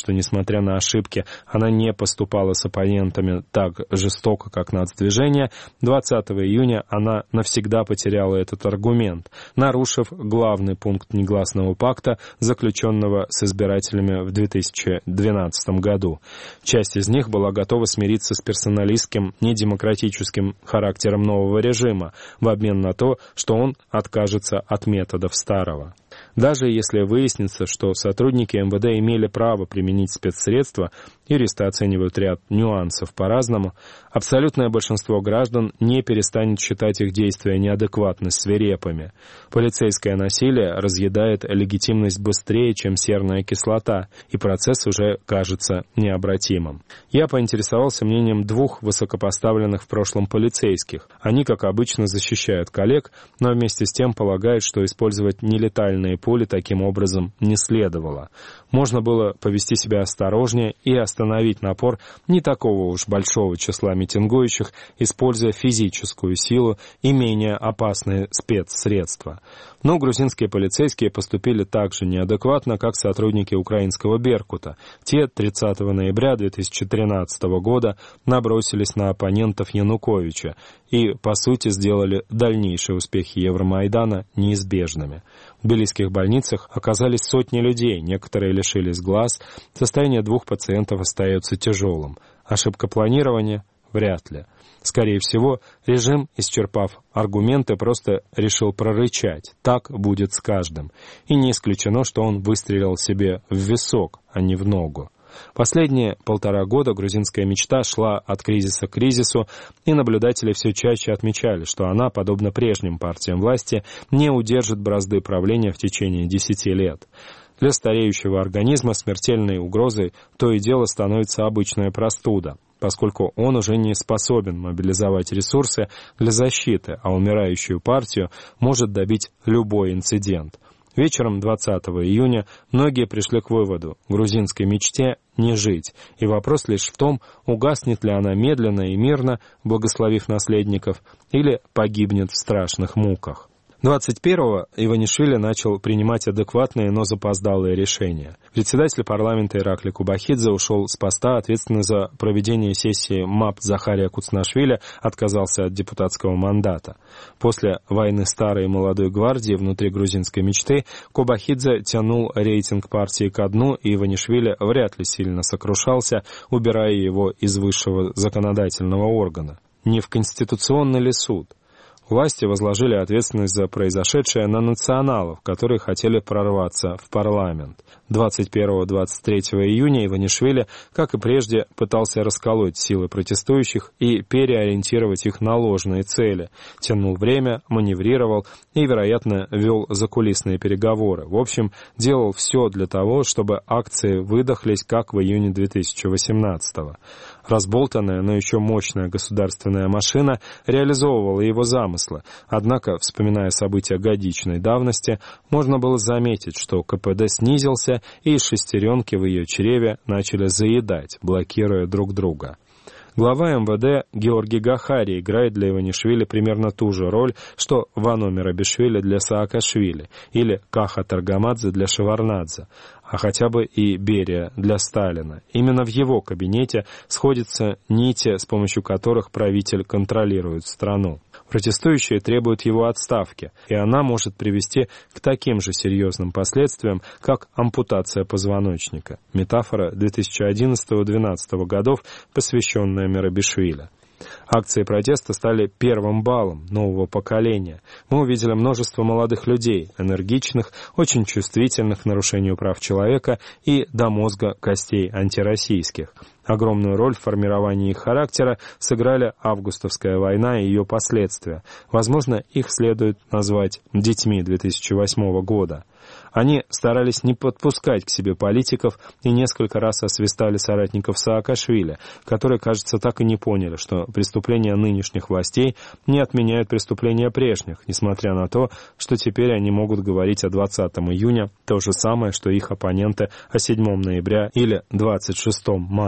что, несмотря на ошибки, она не поступала с оппонентами так жестоко, как нацдвижение, двадцатого июня она навсегда потеряла этот аргумент, нарушив главный пункт негласного пакта, заключенного с избирателями в две тысячи двенадцатом году. Часть из них была готова смириться с персоналистским, недемократическим характером нового режима в обмен на то, что он откажется от методов старого. Даже если выяснится, что сотрудники эм вэ дэ имели право применить спецсредства, юристы оценивают ряд нюансов по-разному, абсолютное большинство граждан не перестанет считать их действия неадекватно свирепыми. Полицейское насилие разъедает легитимность быстрее, чем серная кислота, и процесс уже кажется необратимым. Я поинтересовался мнением двух высокопоставленных в прошлом полицейских. Они, как обычно, защищают коллег, но вместе с тем полагают, что использовать нелетальные пули таким образом не следовало. Можно было повести себя осторожнее и остановить напор не такого уж большого числа митингующих, используя физическую силу и менее опасные спецсредства. Но грузинские полицейские поступили так же неадекватно, как сотрудники украинского «Беркута». Те тридцатого ноября две тысячи тринадцатого года набросились на оппонентов Януковича и, по сути, сделали дальнейшие успехи Евромайдана неизбежными. В тбилисских больницах оказались сотни людей, некоторые лишились глаз, состояние двух пациентов остается тяжелым. Ошибка планирования? Вряд ли. Скорее всего, режим, исчерпав аргументы, просто решил прорычать. Так будет с каждым. И не исключено, что он выстрелил себе в висок, а не в ногу. Последние полтора года грузинская мечта шла от кризиса к кризису, и наблюдатели все чаще отмечали, что она, подобно прежним партиям власти, не удержит бразды правления в течение десяти лет. Для стареющего организма смертельной угрозой то и дело становится обычная простуда, поскольку он уже не способен мобилизовать ресурсы для защиты, а умирающую партию может добить любой инцидент. Вечером двадцатого июня многие пришли к выводу: грузинской мечте не жить, и вопрос лишь в том, угаснет ли она медленно и мирно, благословив наследников, или погибнет в страшных муках. двадцать первого Иванишвили начал принимать адекватные, но запоздалые решения. Председатель парламента Иракли Кубахидзе ушел с поста, ответственный за проведение сессии МАП Захария Куцнашвили отказался от депутатского мандата. После войны старой и молодой гвардии внутри грузинской мечты Кубахидзе тянул рейтинг партии ко дну, и Иванишвили вряд ли сильно сокрушался, убирая его из высшего законодательного органа. Не в Конституционный ли суд? Власти возложили ответственность за произошедшее на националов, которые хотели прорваться в парламент. двадцать первого — двадцать третьего июня Иванишвили, как и прежде, пытался расколоть силы протестующих и переориентировать их на ложные цели. Тянул время, маневрировал и, вероятно, вел закулисные переговоры. В общем, делал все для того, чтобы акции выдохлись, как в июне две тысячи восемнадцатого. Разболтанная, но еще мощная государственная машина реализовывала его замыслы. Однако, вспоминая события годичной давности, можно было заметить, что ка пэ дэ снизился, и шестеренки в ее чреве начали заедать, блокируя друг друга. Глава эм вэ дэ Георгий Гахари играет для Иванишвили примерно ту же роль, что Вано Мерабишвили для Саакашвили или Каха Таргамадзе для Шеварднадзе, а хотя бы и Берия для Сталина. Именно в его кабинете сходятся нити, с помощью которых правитель контролирует страну. Протестующие требуют его отставки, и она может привести к таким же серьезным последствиям, как ампутация позвоночника. Метафора две тысячи одиннадцатого — две тысячи двенадцатого годов, посвященная Мерабишвили. Акции протеста стали первым балом нового поколения. Мы увидели множество молодых людей, энергичных, очень чувствительных к нарушению прав человека и до мозга костей антироссийских. Огромную роль в формировании их характера сыграли августовская война и ее последствия. Возможно, их следует назвать детьми две тысячи восьмого года. Они старались не подпускать к себе политиков и несколько раз освистали соратников Саакашвили, которые, кажется, так и не поняли, что преступления нынешних властей не отменяют преступления прежних, несмотря на то, что теперь они могут говорить о двадцатого июня то же самое, что их оппоненты о седьмого ноября или двадцать шестого мая.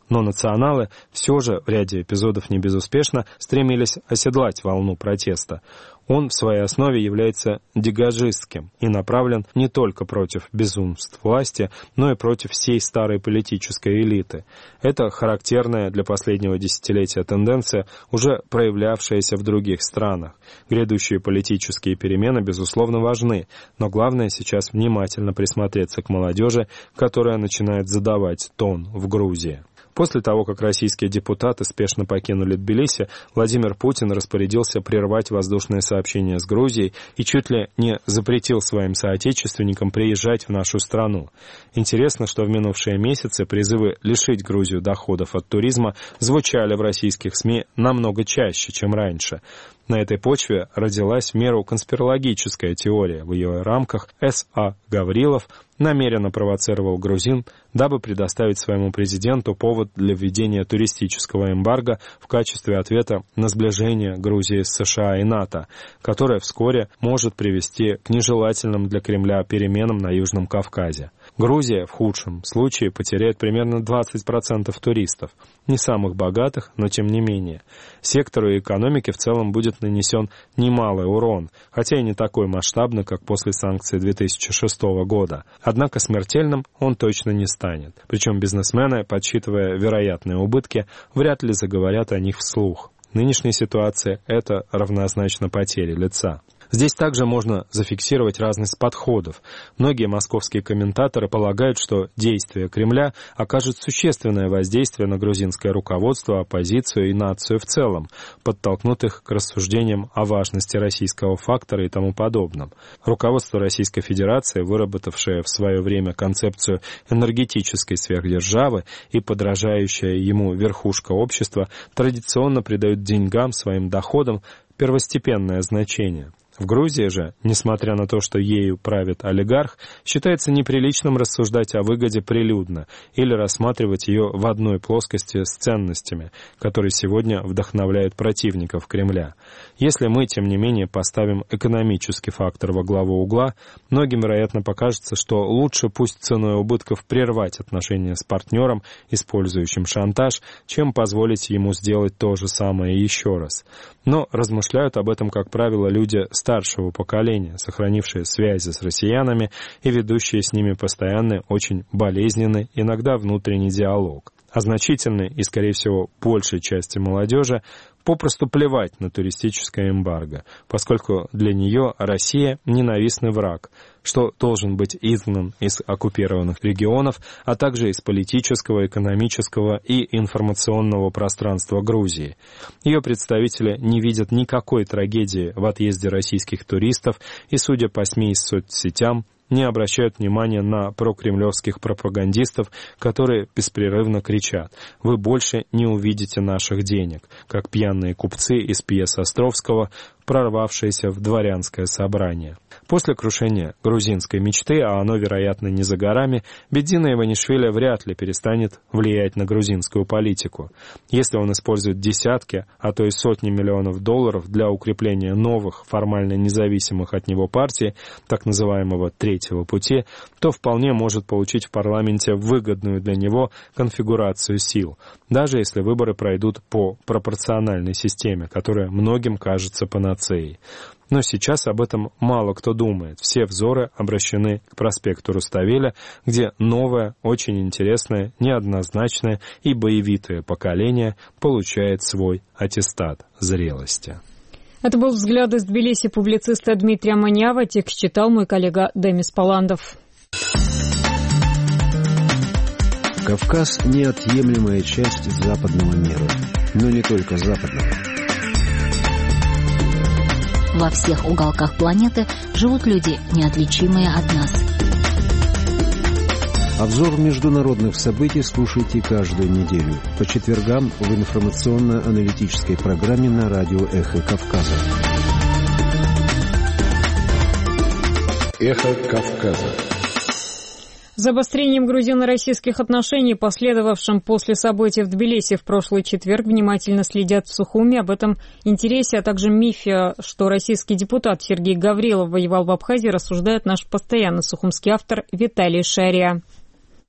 Но националы все же в ряде эпизодов не безуспешно стремились оседлать волну протеста. Он в своей основе является дегажистским и направлен не только против безумств власти, но и против всей старой политической элиты. Это характерная для последнего десятилетия тенденция, уже проявлявшаяся в других странах. Грядущие политические перемены, безусловно, важны, но главное сейчас внимательно присмотреться к молодежи, которая начинает задавать тон в Грузии. После того, как российские депутаты спешно покинули Тбилиси, Владимир Путин распорядился прервать воздушные сообщения с Грузией и чуть ли не запретил своим соотечественникам приезжать в нашу страну. Интересно, что в минувшие месяцы призывы лишить Грузию доходов от туризма звучали в российских СМИ намного чаще, чем раньше. На этой почве родилась в меру конспирологическая теория. В ее рамках С А Гаврилов намеренно провоцировал грузин, дабы предоставить своему президенту повод для введения туристического эмбарго в качестве ответа на сближение Грузии с США и НАТО, которое вскоре может привести к нежелательным для Кремля переменам на Южном Кавказе. Грузия в худшем случае потеряет примерно двадцать процентов туристов, не самых богатых, но тем не менее. Сектору экономики в целом будет нанесен немалый урон, хотя и не такой масштабный, как после санкций две тысячи шестого года. Однако смертельным он точно не станет. Причем бизнесмены, подсчитывая вероятные убытки, вряд ли заговорят о них вслух. В нынешней ситуации это равнозначно потере лица. Здесь также можно зафиксировать разность подходов. Многие московские комментаторы полагают, что действия Кремля окажут существенное воздействие на грузинское руководство, оппозицию и нацию в целом, подтолкнут их к рассуждениям о важности российского фактора и тому подобном. Руководство Российской Федерации, выработавшее в свое время концепцию энергетической сверхдержавы и подражающая ему верхушка общества, традиционно придает деньгам, своим доходам, первостепенное значение. В Грузии же, несмотря на то, что ею правит олигарх, считается неприличным рассуждать о выгоде прилюдно или рассматривать ее в одной плоскости с ценностями, которые сегодня вдохновляют противников Кремля. Если мы, тем не менее, поставим экономический фактор во главу угла, многим, вероятно, покажется, что лучше пусть ценой убытков прервать отношения с партнером, использующим шантаж, чем позволить ему сделать то же самое еще раз. Но размышляют об этом, как правило, люди старшего поколения, сохранившие связи с россиянами и ведущие с ними постоянный, очень болезненный, иногда внутренний диалог. А значительной и, скорее всего, большей части молодежи попросту плевать на туристическое эмбарго, поскольку для нее Россия — ненавистный враг, что должен быть изгнан из оккупированных регионов, а также из политического, экономического и информационного пространства Грузии. Ее представители не видят никакой трагедии в отъезде российских туристов и, судя по СМИ и соцсетям, не обращают внимания на прокремлевских пропагандистов, которые беспрерывно кричат: «Вы больше не увидите наших денег», как пьяные купцы из пьес Островского, прорвавшиеся в дворянское собрание. После крушения грузинской мечты, а оно, вероятно, не за горами, Бедина Иванишвили вряд ли перестанет влиять на грузинскую политику. Если он использует десятки, а то и сотни миллионов долларов для укрепления новых, формально независимых от него партий, так называемого «третьего пути», то вполне может получить в парламенте выгодную для него конфигурацию сил, даже если выборы пройдут по пропорциональной системе, которая многим кажется панацеей. Но сейчас об этом мало кто думает. Все взоры обращены к проспекту Руставеля, где новое, очень интересное, неоднозначное и боевитое поколение получает свой аттестат зрелости. Это был «Взгляд» из Тбилиси публициста Дмитрия Манява. Текст читал мой коллега Демис Паландов. Кавказ — неотъемлемая часть западного мира, но не только западного. Во всех уголках планеты живут люди, неотличимые от нас. Обзор международных событий слушайте каждую неделю по четвергам в информационно-аналитической программе на радио «Эхо Кавказа». «Эхо Кавказа». За обострением грузино-российских отношений, последовавшим после событий в Тбилиси в прошлый четверг, внимательно следят в Сухуми. Об этом интересе, а также мифе, что российский депутат Сергей Гаврилов воевал в Абхазии, рассуждает наш постоянный сухумский автор Виталий Шария.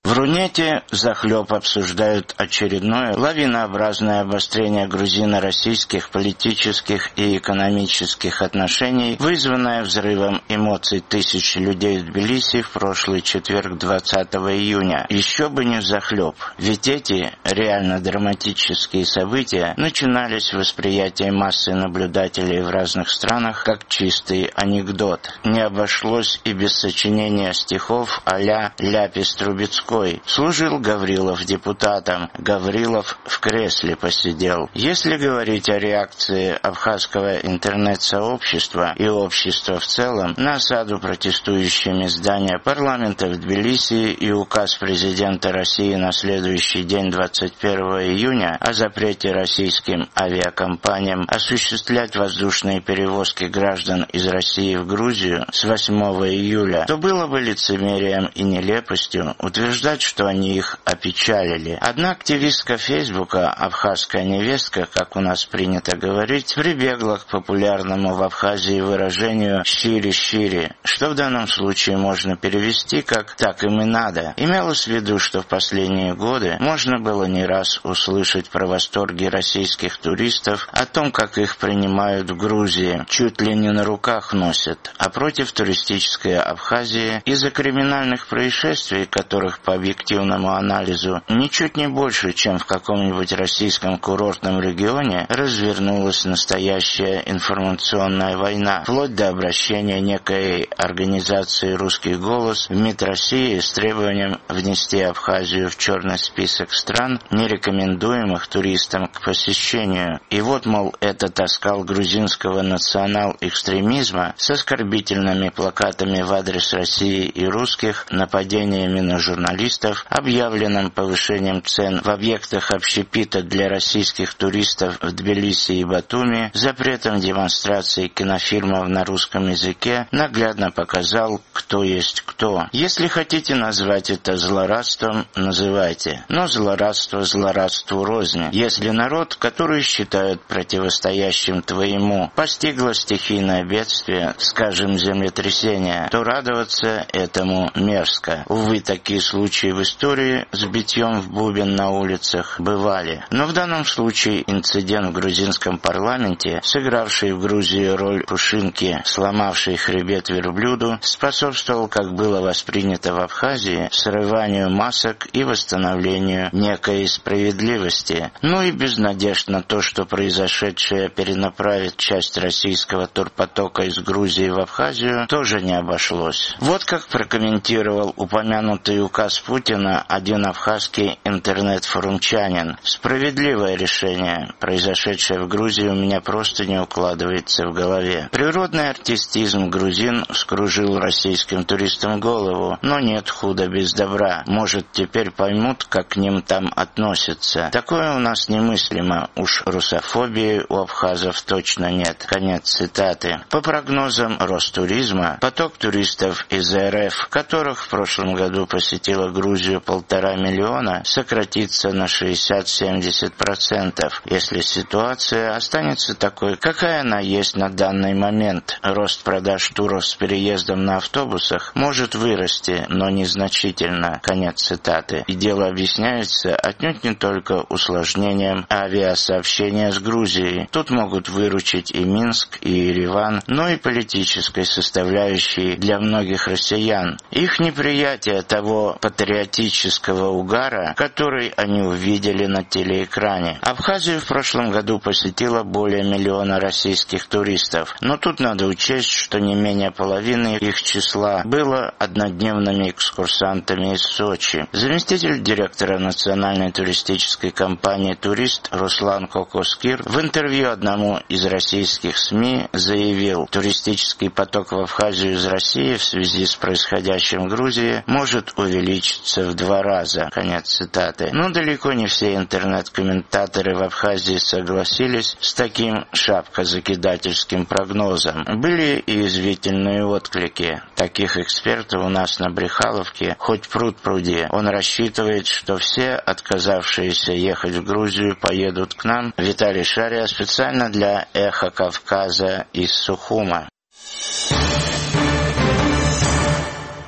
В Рунете захлеб обсуждают очередное лавинообразное обострение грузино-российских политических и экономических отношений, вызванное взрывом эмоций тысяч людей в Тбилиси в прошлый четверг, двадцатого июня. Еще бы не захлеб, ведь эти реально драматические события начинались с восприятия массы наблюдателей в разных странах как чистый анекдот. Не обошлось и без сочинения стихов а-ля Ляпис Трубецкой. Служил Гаврилов депутатом, Гаврилов в кресле посидел. Если говорить о реакции абхазского интернет-сообщества и общества в целом на осаду протестующими здания парламента в Тбилиси и указ президента России на следующий день, двадцать первого июня, о запрете российским авиакомпаниям осуществлять воздушные перевозки граждан из России в Грузию с восьмого июля, то было бы лицемерием и нелепостью утверждать, что они их опечалили. Одна активистка Фейсбука, абхазская невестка, как у нас принято говорить, прибегла к популярному в Абхазии выражению «щири-щири», что в данном случае можно перевести как «так им и надо». Имелось в виду, что в последние годы можно было не раз услышать про восторги российских туристов о том, как их принимают в Грузии, чуть ли не на руках носят, а против туристической Абхазии из-за криминальных происшествий, которых по объективному анализу ничуть не больше, чем в каком-нибудь российском курортном регионе, развернулась настоящая информационная война, вплоть до обращения некой организации «Русский голос» в МИД России с требованием внести Абхазию в черный список стран, не рекомендуемых туристам к посещению. И вот, мол, этот оскал грузинского национал-экстремизма с оскорбительными плакатами в адрес России и русских, нападениями на журналистов, объявленным повышением цен в объектах общепита для российских туристов в Тбилиси и Батуми, запретом демонстрации кинофильмов на русском языке, наглядно показал, кто есть кто. Если хотите назвать это злорадством, называйте. Но злорадство злорадству рознь. Если народ, который считают противостоящим твоему, постигло стихийное бедствие, скажем, землетрясение, то радоваться этому мерзко. Увы, такие случаи в истории с битьем в бубен на улицах бывали. Но в данном случае инцидент в грузинском парламенте, сыгравший в Грузии роль пушинки, сломавший хребет верблюду, способствовал, как было воспринято в Абхазии, срыванию масок и восстановлению некой справедливости. Ну и без надежд на то, что произошедшее перенаправит часть российского турпотока из Грузии в Абхазию, тоже не обошлось. Вот как прокомментировал упомянутый указ Путина один абхазский интернет-форумчанин. Справедливое решение, произошедшее в Грузии, у меня просто не укладывается в голове. Природный артистизм грузин вскружил российским туристам голову, но нет худа без добра. Может, теперь поймут, как к ним там относятся. Такое у нас немыслимо, уж русофобии у абхазов точно нет. Конец цитаты. По прогнозам Ростуризма, поток туристов из РФ, которых в прошлом году посетило Грузию полтора миллиона, сократится на шестьдесят-семьдесят процентов, если ситуация останется такой, какая она есть на данный момент. Рост продаж туров с переездом на автобусах может вырасти, но незначительно. Конец цитаты. И дело объясняется отнюдь не только усложнением авиасообщения с Грузией. Тут могут выручить и Минск, и Ереван, но и политической составляющей для многих россиян. Их неприятие того патриотического угара, который они увидели на телеэкране. Абхазию в прошлом году посетило более миллиона российских туристов, но тут надо учесть, что не менее половины их числа было однодневными экскурсантами из Сочи. Заместитель директора национальной туристической компании «Турист» Руслан Кокоскир в интервью одному из российских СМИ заявил, туристический поток в Абхазию из России в связи с происходящим в Грузии может увеличиться в два раза. Конец цитаты. Но далеко не все интернет-комментаторы в Абхазии согласились с таким шапкозакидательским прогнозом. Были и язвительные отклики. Таких экспертов у нас на Брехаловке хоть пруд пруди. Он рассчитывает, что все отказавшиеся ехать в Грузию поедут к нам. Виталий Шария специально для «Эхо Кавказа» из Сухума.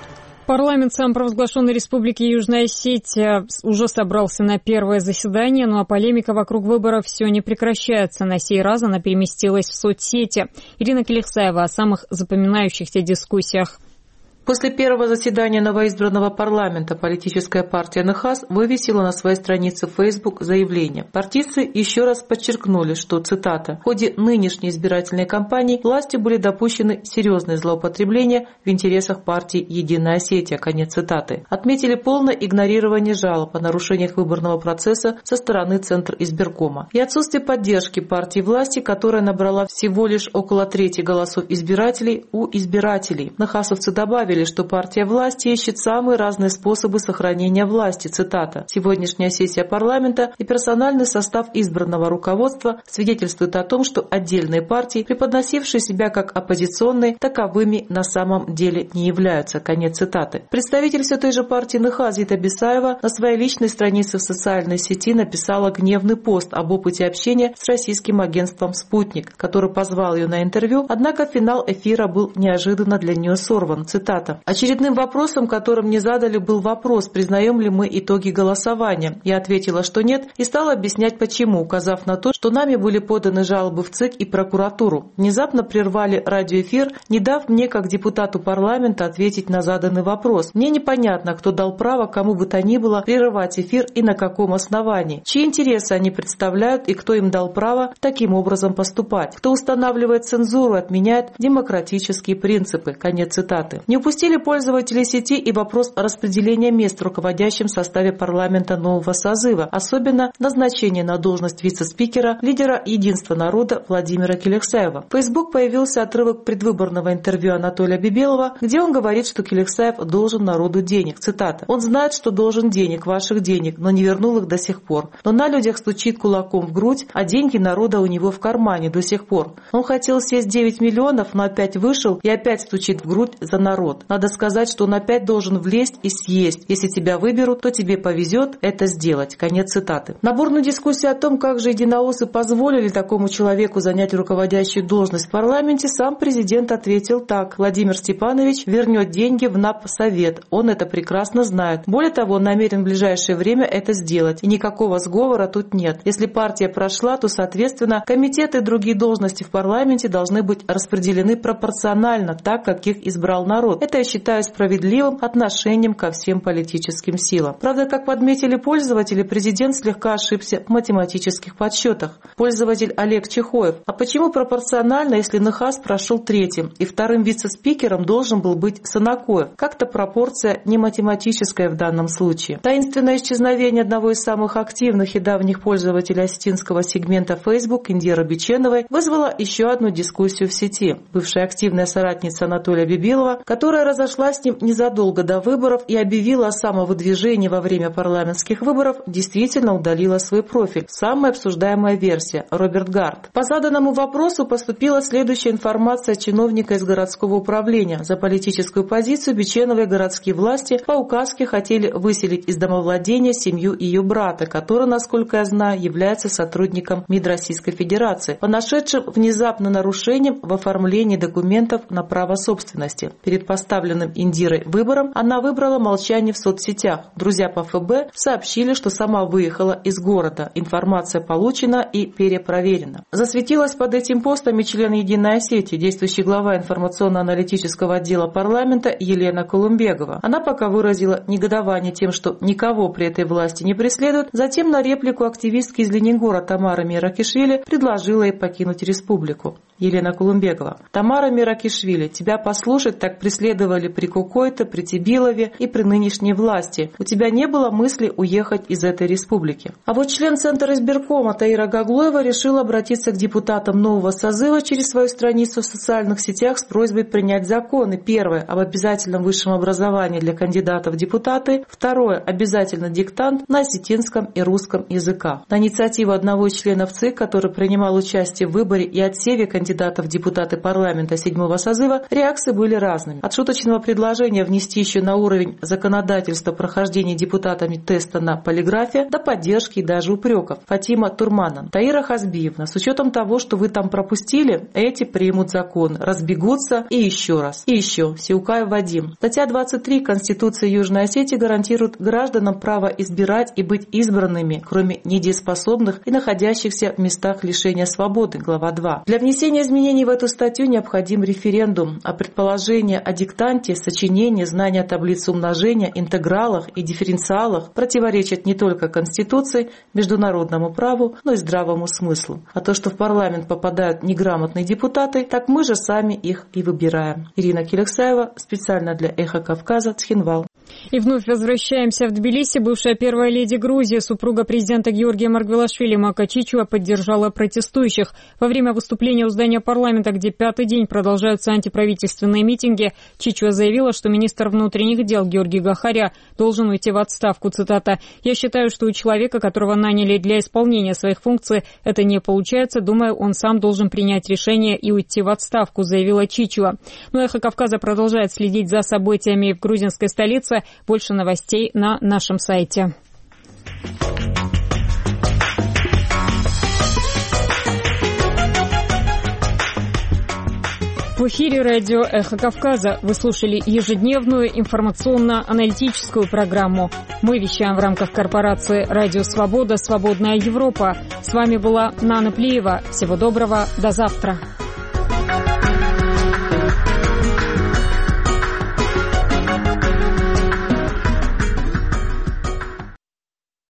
Парламент самопровозглашенной Республики Южная Осетия уже собрался на первое заседание, ну а полемика вокруг выборов все не прекращается. На сей раз она переместилась в соцсети. Ирина Келехсаева о самых запоминающихся дискуссиях. После первого заседания новоизбранного парламента политическая партия НХАС вывесила на своей странице в Facebook заявление. Партийцы еще раз подчеркнули, что, цитата, «в ходе нынешней избирательной кампании властью были допущены серьезные злоупотребления в интересах партии «Единая Осетия», конец цитаты. Отметили полное игнорирование жалоб о нарушениях выборного процесса со стороны Центра избиркома и отсутствие поддержки партии власти, которая набрала всего лишь около трети голосов избирателей у избирателей. НХАСовцы добавили, что партия власти ищет самые разные способы сохранения власти. Цитата. «Сегодняшняя сессия парламента и персональный состав избранного руководства свидетельствуют о том, что отдельные партии, преподносившие себя как оппозиционные, таковыми на самом деле не являются». Конец цитаты. Представитель все той же партии НХАС Зита Бесаева на своей личной странице в социальной сети написала гневный пост об опыте общения с российским агентством «Спутник», который позвал ее на интервью, однако финал эфира был неожиданно для нее сорван. Цитата. Очередным вопросом, который мне задали, был вопрос, признаем ли мы итоги голосования. Я ответила, что нет, и стала объяснять почему, указав на то, что нами были поданы жалобы в ЦИК и прокуратуру. Внезапно прервали радиоэфир, не дав мне, как депутату парламента, ответить на заданный вопрос. Мне непонятно, кто дал право кому бы то ни было прерывать эфир и на каком основании. Чьи интересы они представляют и кто им дал право таким образом поступать. Кто устанавливает цензуру и отменяет демократические принципы. Конец цитаты. Не упустили пользователи сети и вопрос распределения мест в руководящем составе парламента нового созыва, особенно назначение на должность вице-спикера лидера «Единства народа» Владимира Келехсаева. В Facebook появился отрывок предвыборного интервью Анатолия Бебелова, где он говорит, что Келехсаев должен народу денег. Цитата. «Он знает, что должен денег, ваших денег, но не вернул их до сих пор. Но на людях стучит кулаком в грудь, а деньги народа у него в кармане до сих пор. Он хотел съесть девять миллионов, но опять вышел и опять стучит в грудь за народ. Надо сказать, что он опять должен влезть и съесть. Если тебя выберут, то тебе повезет это сделать». Конец цитаты. На бурную дискуссию о том, как же единооссы позволили такому человеку занять руководящую должность в парламенте, сам президент ответил так. Владимир Степанович вернет деньги в Напсовет. Он это прекрасно знает. Более того, он намерен в ближайшее время это сделать. И никакого сговора тут нет. Если партия прошла, то, соответственно, комитеты и другие должности в парламенте должны быть распределены пропорционально, так, как их избрал народ. Это я считаю справедливым отношением ко всем политическим силам. Правда, как подметили пользователи, президент слегка ошибся в математических подсчетах. Пользователь Олег Чехоев. А почему пропорционально, если НХАС прошел третьим и вторым вице-спикером должен был быть Санакоев? Как-то пропорция не математическая в данном случае. Таинственное исчезновение одного из самых активных и давних пользователей осетинского сегмента Facebook Индиры Биченовой вызвало еще одну дискуссию в сети. Бывшая активная соратница Анатолия Бебелова, которая разошлась с ним незадолго до выборов и объявила о самовыдвижении во время парламентских выборов, действительно удалила свой профиль. Самая обсуждаемая версия – Роберт Гард. По заданному вопросу поступила следующая информация от чиновника из городского управления. За политическую позицию Биченовой городские власти по указке хотели выселить из домовладения семью ее брата, который, насколько я знаю, является сотрудником МИД Российской Федерации, по нашедшим внезапно нарушениям в оформлении документов на право собственности. Перед поставленным Индирой выбором она выбрала молчание в соцсетях. Друзья по ФБ сообщили, что сама выехала из города. Информация получена и перепроверена. Засветилась под этим постом и член «Единой Осетии», действующий глава информационно-аналитического отдела парламента Елена Колумбегова. Она пока выразила негодование тем, что никого при этой власти не преследуют, затем на реплику активистки из Ленингора Тамары Миракишвили предложила ей покинуть республику. Елена Колумбегова. Тамара Миракишвили, тебя послушать так преследовали при Кукойто, при Тибилове и при нынешней власти. У тебя не было мысли уехать из этой республики. А вот член Центра избиркома Таира Гаглоева решила обратиться к депутатам нового созыва через свою страницу в социальных сетях с просьбой принять законы. Первое – об обязательном высшем образовании для кандидатов в депутаты. Второе – обязательно диктант на осетинском и русском языках. На инициативу одного из членов ЦИК, который принимал участие в выборе и отсеве кандидатов в депутаты парламента седьмого созыва, реакции были разными. От промежуточного предложения внести еще на уровень законодательства прохождения депутатами теста на полиграфе до поддержки и даже упреков. Фатима Турманан. Таира Хазбиевна, с учетом того, что вы там пропустили, эти примут закон, разбегутся и еще раз. И еще. Сиукаев Вадим. Статья двадцать три Конституции Южной Осетии гарантирует гражданам право избирать и быть избранными, кроме недееспособных и находящихся в местах лишения свободы. Глава два. Для внесения изменений в эту статью необходим референдум, а предположение о диктанте, сочинении, знания таблицы умножения, интегралах и дифференциалах противоречат не только Конституции, международному праву, но и здравому смыслу. А то, что в парламент попадают неграмотные депутаты, так мы же сами их и выбираем. Ирина Келексаева, специально для «Эхо Кавказа», Цхинвал. И вновь возвращаемся в Тбилиси. Бывшая первая леди Грузии, супруга президента Георгия Маргвелашвили Мака Чичуа, поддержала протестующих. Во время выступления у здания парламента, где пятый день продолжаются антиправительственные митинги, Чичуа заявила, что министр внутренних дел Георгий Гахаря должен уйти в отставку. Цитата: «Я считаю, что у человека, которого наняли для исполнения своих функций, это не получается. Думаю, он сам должен принять решение и уйти в отставку», заявила Чичуа. Но «Эхо Кавказа» продолжает следить за событиями в грузинской столице. Больше новостей на нашем сайте. В эфире радио «Эхо Кавказа». Вы слушали ежедневную информационно-аналитическую программу. Мы вещаем в рамках корпорации «Радио Свобода. Свободная Европа». С вами была Нана Плиева. Всего доброго. До завтра.